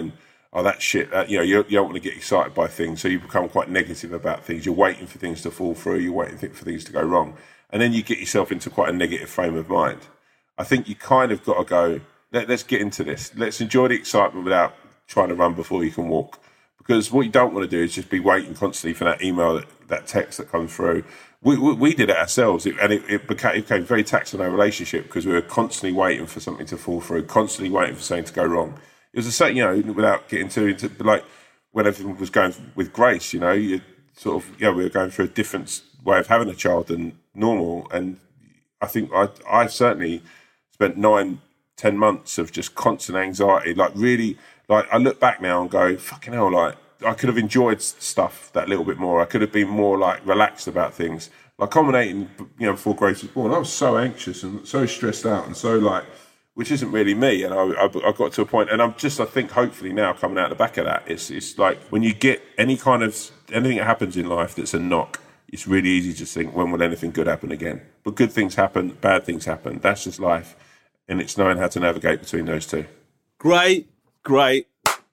oh, that shit, that, you know, you, you don't want to get excited by things, so you become quite negative about things. You're waiting for things to fall through. You're waiting for things to go wrong. And then you get yourself into quite a negative frame of mind. I think you kind of got to go, Let, let's get into this. Let's enjoy the excitement without trying to run before you can walk. Because what you don't want to do is just be waiting constantly for that email, that, that text that comes through. We, we, we did it ourselves, it, and it, it, became, it became very taxing on our relationship because we were constantly waiting for something to fall through, constantly waiting for something to go wrong. It was the same, you know, without getting too into, like, when everything was going with Grace, you know, you sort of, yeah, we were going through a different way of having a child than normal. And I think I, I certainly spent nine, ten months of just constant anxiety, like really, like I look back now and go, fucking hell, like I could have enjoyed stuff that little bit more. I could have been more like relaxed about things. Like culminating, you know, before Grace was born, I was so anxious and so stressed out and so like, which isn't really me. And I, I, I got to a point, and I'm just, I think hopefully now coming out the back of that, it's, it's like when you get any kind of, anything that happens in life that's a knock, it's really easy to think, when will anything good happen again? But good things happen, bad things happen. That's just life. And it's knowing how to navigate between those two. Great, great.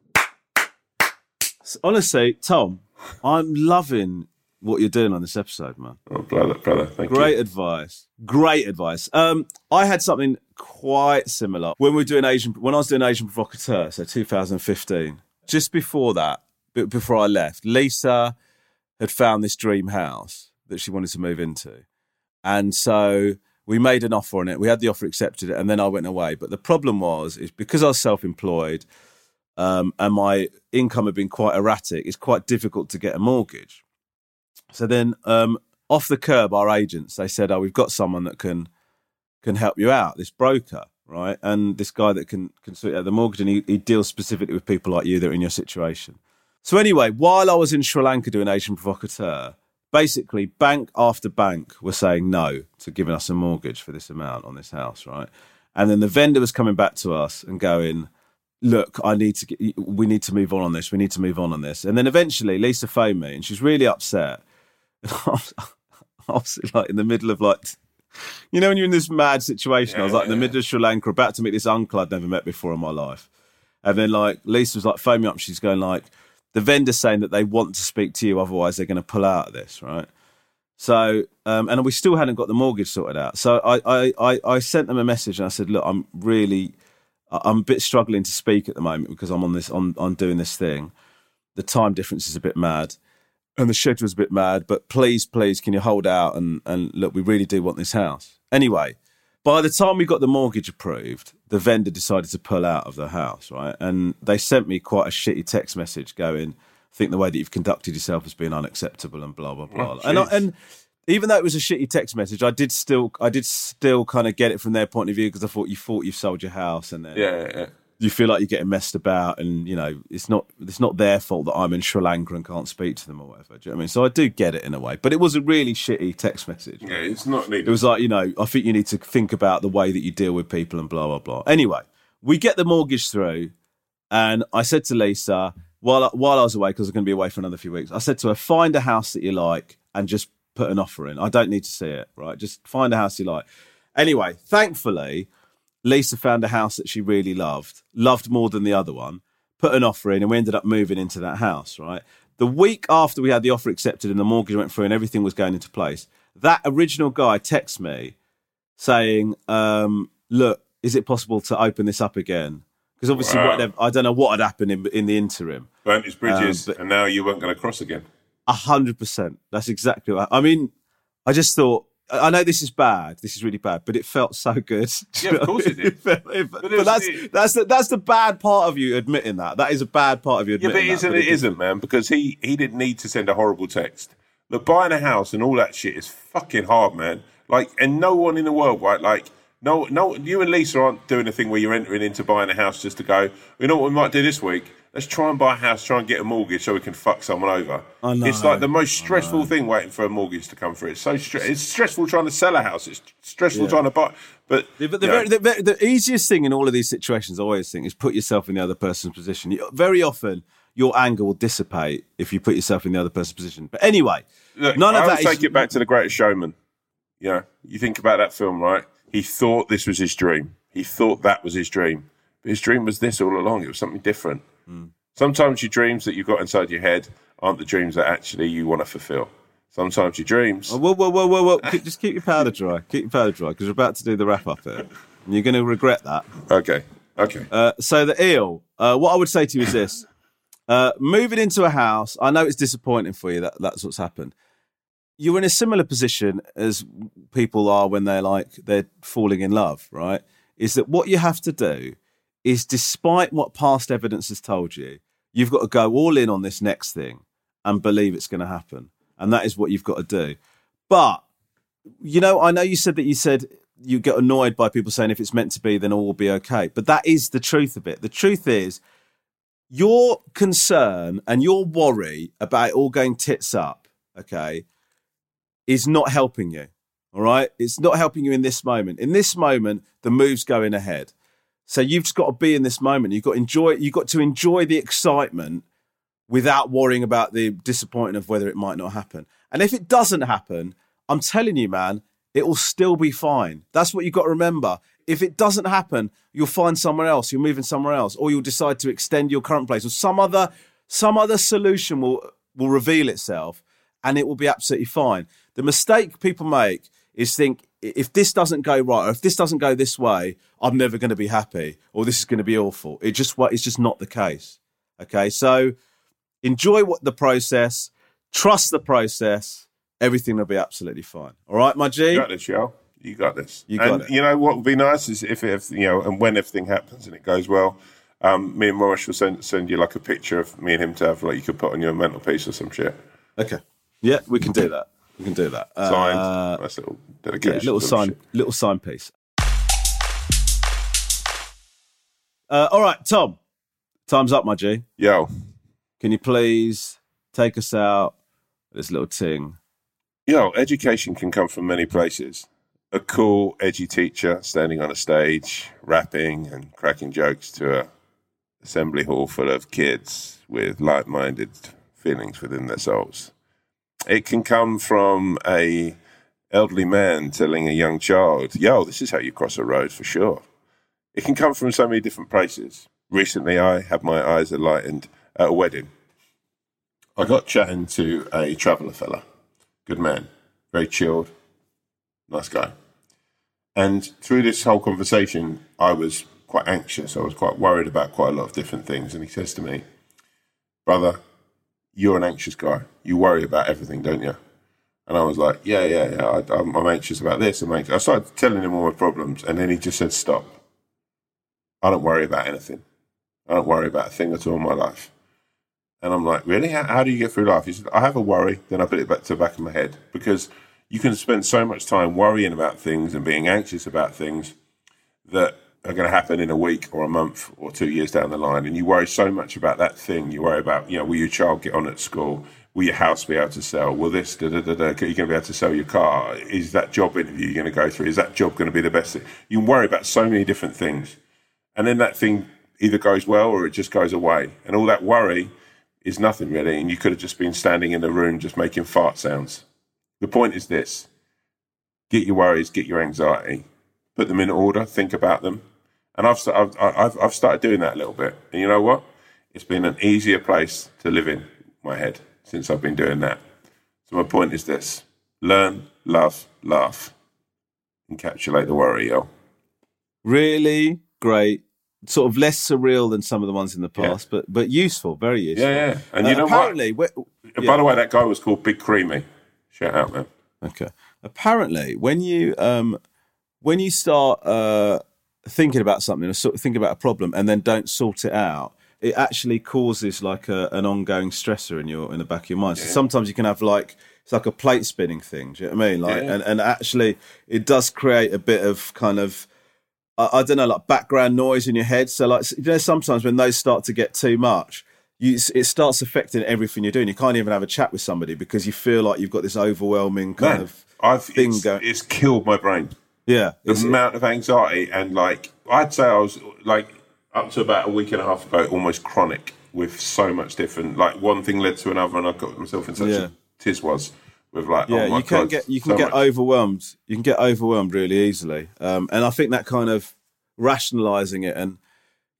Honestly, Tom, I'm loving what you're doing on this episode, man. Oh, brother, brother, thank Great you. advice. Great advice. Um, I had something quite similar when we were doing Asian, when I was doing Asian Provocateur, so two thousand fifteen. Just before that, before I left, Lisa had found this dream house that she wanted to move into. And so we made an offer on it. We had the offer accepted, and then I went away. But the problem was, is because I was self-employed um, and my income had been quite erratic, it's quite difficult to get a mortgage. So then um, off the curb, our agents, they said, oh, we've got someone that can can help you out, this broker, right? And this guy that can, can sort out the mortgage, and he, he deals specifically with people like you that are in your situation. So anyway, while I was in Sri Lanka doing Asian Provocateur, basically bank after bank were saying no to giving us a mortgage for this amount on this house, right? And then the vendor was coming back to us and going, look, I need to get, we need to move on on this. We need to move on on this. And then eventually Lisa phoned me and she was really upset. And I was, I was like in the middle of like, you know, when you're in this mad situation, yeah, I was like in the middle of Sri Lanka, about to meet this uncle I'd never met before in my life. And then like Lisa was like phoning me up. She's going like, the vendor's saying that they want to speak to you, otherwise they're going to pull out of this, right? So, um, and we still hadn't got the mortgage sorted out. So I, I, I, I sent them a message and I said, look, I'm really, I'm a bit struggling to speak at the moment because I'm on this, on, on doing this thing. The time difference is a bit mad and the schedule's a bit mad, but please, please, can you hold out? And, and look, we really do want this house. Anyway, by the time we got the mortgage approved, the vendor decided to pull out of the house, right? And they sent me quite a shitty text message going, I think the way that you've conducted yourself has been unacceptable and blah, blah, blah. Oh, and, I, and even though it was a shitty text message, I did still I did still kind of get it from their point of view because I thought you thought you've sold your house and then yeah, yeah, yeah. you feel like you're getting messed about and, you know, it's not it's not their fault that I'm in Sri Lanka and can't speak to them or whatever. Do you know what I mean? So I do get it in a way. But it was a really shitty text message. Yeah, it's not needed. It was like, you know, I think you need to think about the way that you deal with people and blah, blah, blah. Anyway, we get the mortgage through and I said to Lisa, while I, while I was away, because I was going to be away for another few weeks, I said to her, find a house that you like and just put an offer in. I don't need to see it, right? Just find a house you like. Anyway, thankfully, Lisa found a house that she really loved, loved more than the other one, put an offer in, and we ended up moving into that house, right? The week after we had the offer accepted and the mortgage went through and everything was going into place, that original guy texted me saying, um, look, is it possible to open this up again? Because obviously, wow. what I don't know what had happened in, in the interim. Burnt his bridges, um, but, and now you weren't going to cross again. A hundred percent. That's exactly what I, I mean. I just thought, I know this is bad. This is really bad, but it felt so good. Yeah, of course it did. it felt, it, but, but that's it, that's the that's the bad part of you admitting that. That is a bad part of you admitting yeah, but it isn't, that. But it, it isn't, man, because he, he didn't need to send a horrible text. Look, buying a house and all that shit is fucking hard, man. Like, and no one in the world, right? Like, no, no, you and Lisa aren't doing a thing where you're entering into buying a house just to go, you know what we might do this week? Let's try and buy a house, try and get a mortgage so we can fuck someone over. I know, it's like the most stressful thing waiting for a mortgage to come through. It's so stre- it's stressful trying to sell a house. It's stressful yeah. trying to buy. But, yeah, but the, very, the, the easiest thing in all of these situations, I always think, is put yourself in the other person's position. You, very often, your anger will dissipate if you put yourself in the other person's position. But anyway, look, none of I that would take is... it back to The Greatest Showman. You know, you think about that film, right? He thought this was his dream. He thought that was his dream. But his dream was this all along. It was something different. Mm. Sometimes your dreams that you've got inside your head aren't the dreams that actually you want to fulfill. Sometimes your dreams... Oh, whoa, whoa, whoa, whoa, whoa. Keep, just keep your powder dry. Keep your powder dry, because we're about to do the wrap-up here. And you're going to regret that. Okay, okay. Uh, so the eel, uh, what I would say to you is this. Uh, moving into a house, I know it's disappointing for you that that's what's happened. You're in a similar position as people are when they're like, they're falling in love, right? Is that what you have to do is, despite what past evidence has told you, you've got to go all in on this next thing and believe it's going to happen. And that is what you've got to do. But, you know, I know you said that you said you get annoyed by people saying if it's meant to be, then all will be okay. But that is the truth of it. The truth is, your concern and your worry about it all going tits up, okay, is not helping you, all right? It's not helping you in this moment. In this moment, the move's going ahead. So you've just got to be in this moment. You've got to enjoy, you've got to enjoy the excitement without worrying about the disappointment of whether it might not happen. And if it doesn't happen, I'm telling you, man, it will still be fine. That's what you've got to remember. If it doesn't happen, you'll find somewhere else, you're moving somewhere else, or you'll decide to extend your current place, or some other some other solution will, will reveal itself, and it will be absolutely fine. The mistake people make is think, if this doesn't go right, or if this doesn't go this way, I'm never going to be happy, or this is going to be awful. It just It's just not the case. Okay, so enjoy what the process, trust the process, everything will be absolutely fine. All right, my G? You got this, yo. You got this. You got and it. You know what would be nice is if, if you know, and when everything happens and it goes well, um, me and Morris will send send you like a picture of me and him to have, like, you could put on your mantelpiece or some shit. Okay. Yeah, we can do that. We can do that. Signed. Uh, That's a little dedication. Yeah, little sign, shit. little sign piece. Uh, all right, Tom. Time's up, my G. Yo. Can you please take us out with this little ting? Yo, education can come from many places. A cool, edgy teacher standing on a stage, rapping and cracking jokes to a assembly hall full of kids with like-minded feelings within their souls. It can come from a elderly man telling a young child, yo, this is how you cross a road for sure. It can come from so many different places. Recently, I had my eyes enlightened at a wedding. I got chatting to a traveller fella. Good man. Very chilled. Nice guy. And through this whole conversation, I was quite anxious. I was quite worried about quite a lot of different things. And he says to me, brother, you're an anxious guy. You worry about everything, don't you? And I was like, yeah, yeah, yeah. I, I'm, I'm anxious about this. I'm anxious. I started telling him all my problems. And then he just said, stop. I don't worry about anything. I don't worry about a thing at all in my life. And I'm like, really? How, how do you get through life? He said, I have a worry, then I put it back to the back of my head. Because you can spend so much time worrying about things and being anxious about things that are going to happen in a week or a month or two years down the line. And you worry so much about that thing. You worry about, you know, will your child get on at school? Will your house be able to sell? Will this, da, da, da, da, are you going to be able to sell your car? Is that job interview you're going to go through? Is that job going to be the best thing? You can worry about so many different things. And then that thing either goes well or it just goes away. And all that worry is nothing really. And you could have just been standing in the room just making fart sounds. The point is this. Get your worries, get your anxiety, put them in order, think about them. And I've, I've, I've, I've started doing that a little bit. And you know what? It's been an easier place to live in my head since I've been doing that. So my point is this. Learn, love, laugh. Encapsulate the worry, yo. Really great. Sort of less surreal than some of the ones in the past, yeah. but but useful, very useful. Yeah, yeah. And you uh, know apparently, what? Yeah. By the way, that guy was called Big Creamy. Shout out, man. Okay. Apparently, when you um when you start uh thinking about something or sort of thinking about a problem and then don't sort it out, it actually causes like a, an ongoing stressor in your in the back of your mind. So yeah. sometimes you can have like it's like a plate spinning thing. Do you know what I mean? Like, yeah. and and actually, it does create a bit of kind of I, I don't know, like background noise in your head. So like you know, sometimes when those start to get too much, you it starts affecting everything you're doing. You can't even have a chat with somebody because you feel like you've got this overwhelming kind Man, of I've, thing it's, going. It's killed my brain. Yeah, the amount it? of anxiety and like I'd say I was like up to about a week and a half ago, almost chronic with so much different. Like one thing led to another, and I got myself in such yeah. a tiz was with like yeah. Oh my you can God, get you can so get much. overwhelmed. You can get overwhelmed really easily, um, and I think that kind of rationalising it and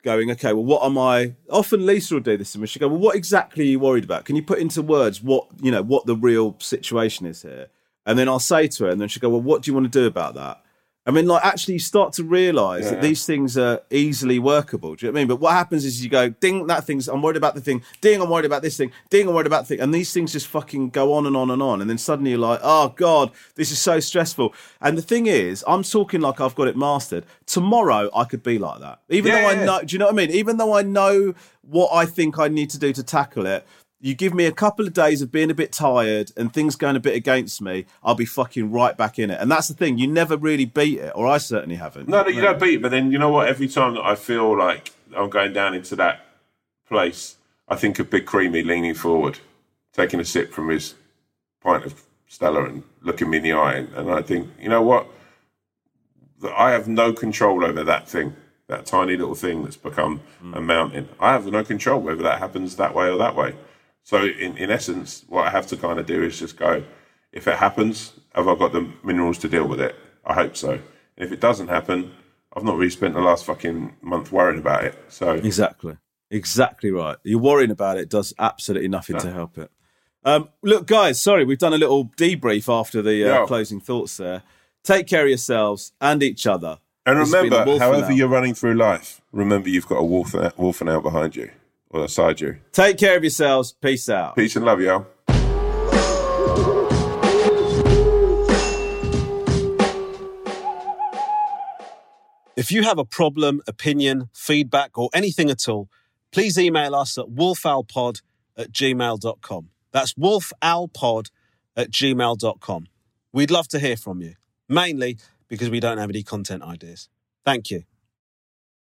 going, okay, well, what am I? Often Lisa will do this to me. She'll go, well, what exactly are you worried about? Can you put into words what, you know, what the real situation is here? And then I'll say to her, and then she'll go, well, what do you want to do about that? I mean, like, actually, you start to realise yeah. that these things are easily workable. Do you know what I mean? But what happens is you go, ding, that thing's, I'm worried about the thing. Ding, I'm worried about this thing. Ding, I'm worried about the thing. And these things just fucking go on and on and on. And then suddenly you're like, oh, God, this is so stressful. And the thing is, I'm talking like I've got it mastered. Tomorrow, I could be like that. Even yeah, though I yeah. know, do you know what I mean? Even though I know what I think I need to do to tackle it, you give me a couple of days of being a bit tired and things going a bit against me, I'll be fucking right back in it. And that's the thing, you never really beat it, or I certainly haven't. No, no, you don't beat it, but then you know what? Every time that I feel like I'm going down into that place, I think of Big Creamy leaning forward, taking a sip from his pint of Stella and looking me in the eye. And I think, you know what? I have no control over that thing, that tiny little thing that's become mm. a mountain. I have no control whether that happens that way or that way. So in, in essence, what I have to kind of do is just go, if it happens, have I got the minerals to deal with it? I hope so. And if it doesn't happen, I've not really spent the last fucking month worrying about it. So Exactly. Exactly right. You're worrying about it does absolutely nothing no. to help it. Um, look, guys, sorry, we've done a little debrief after the uh, closing thoughts there. Take care of yourselves and each other. And remember, however you're running through life, remember you've got a wolf, wolf and out behind you. Or aside you. Take care of yourselves. Peace out. Peace and love, y'all. If you have a problem, opinion, feedback, or anything at all, please email us at wolfowlpod at gmail dot com. That's wolfowlpod at gmail dot com. We'd love to hear from you, mainly because we don't have any content ideas. Thank you.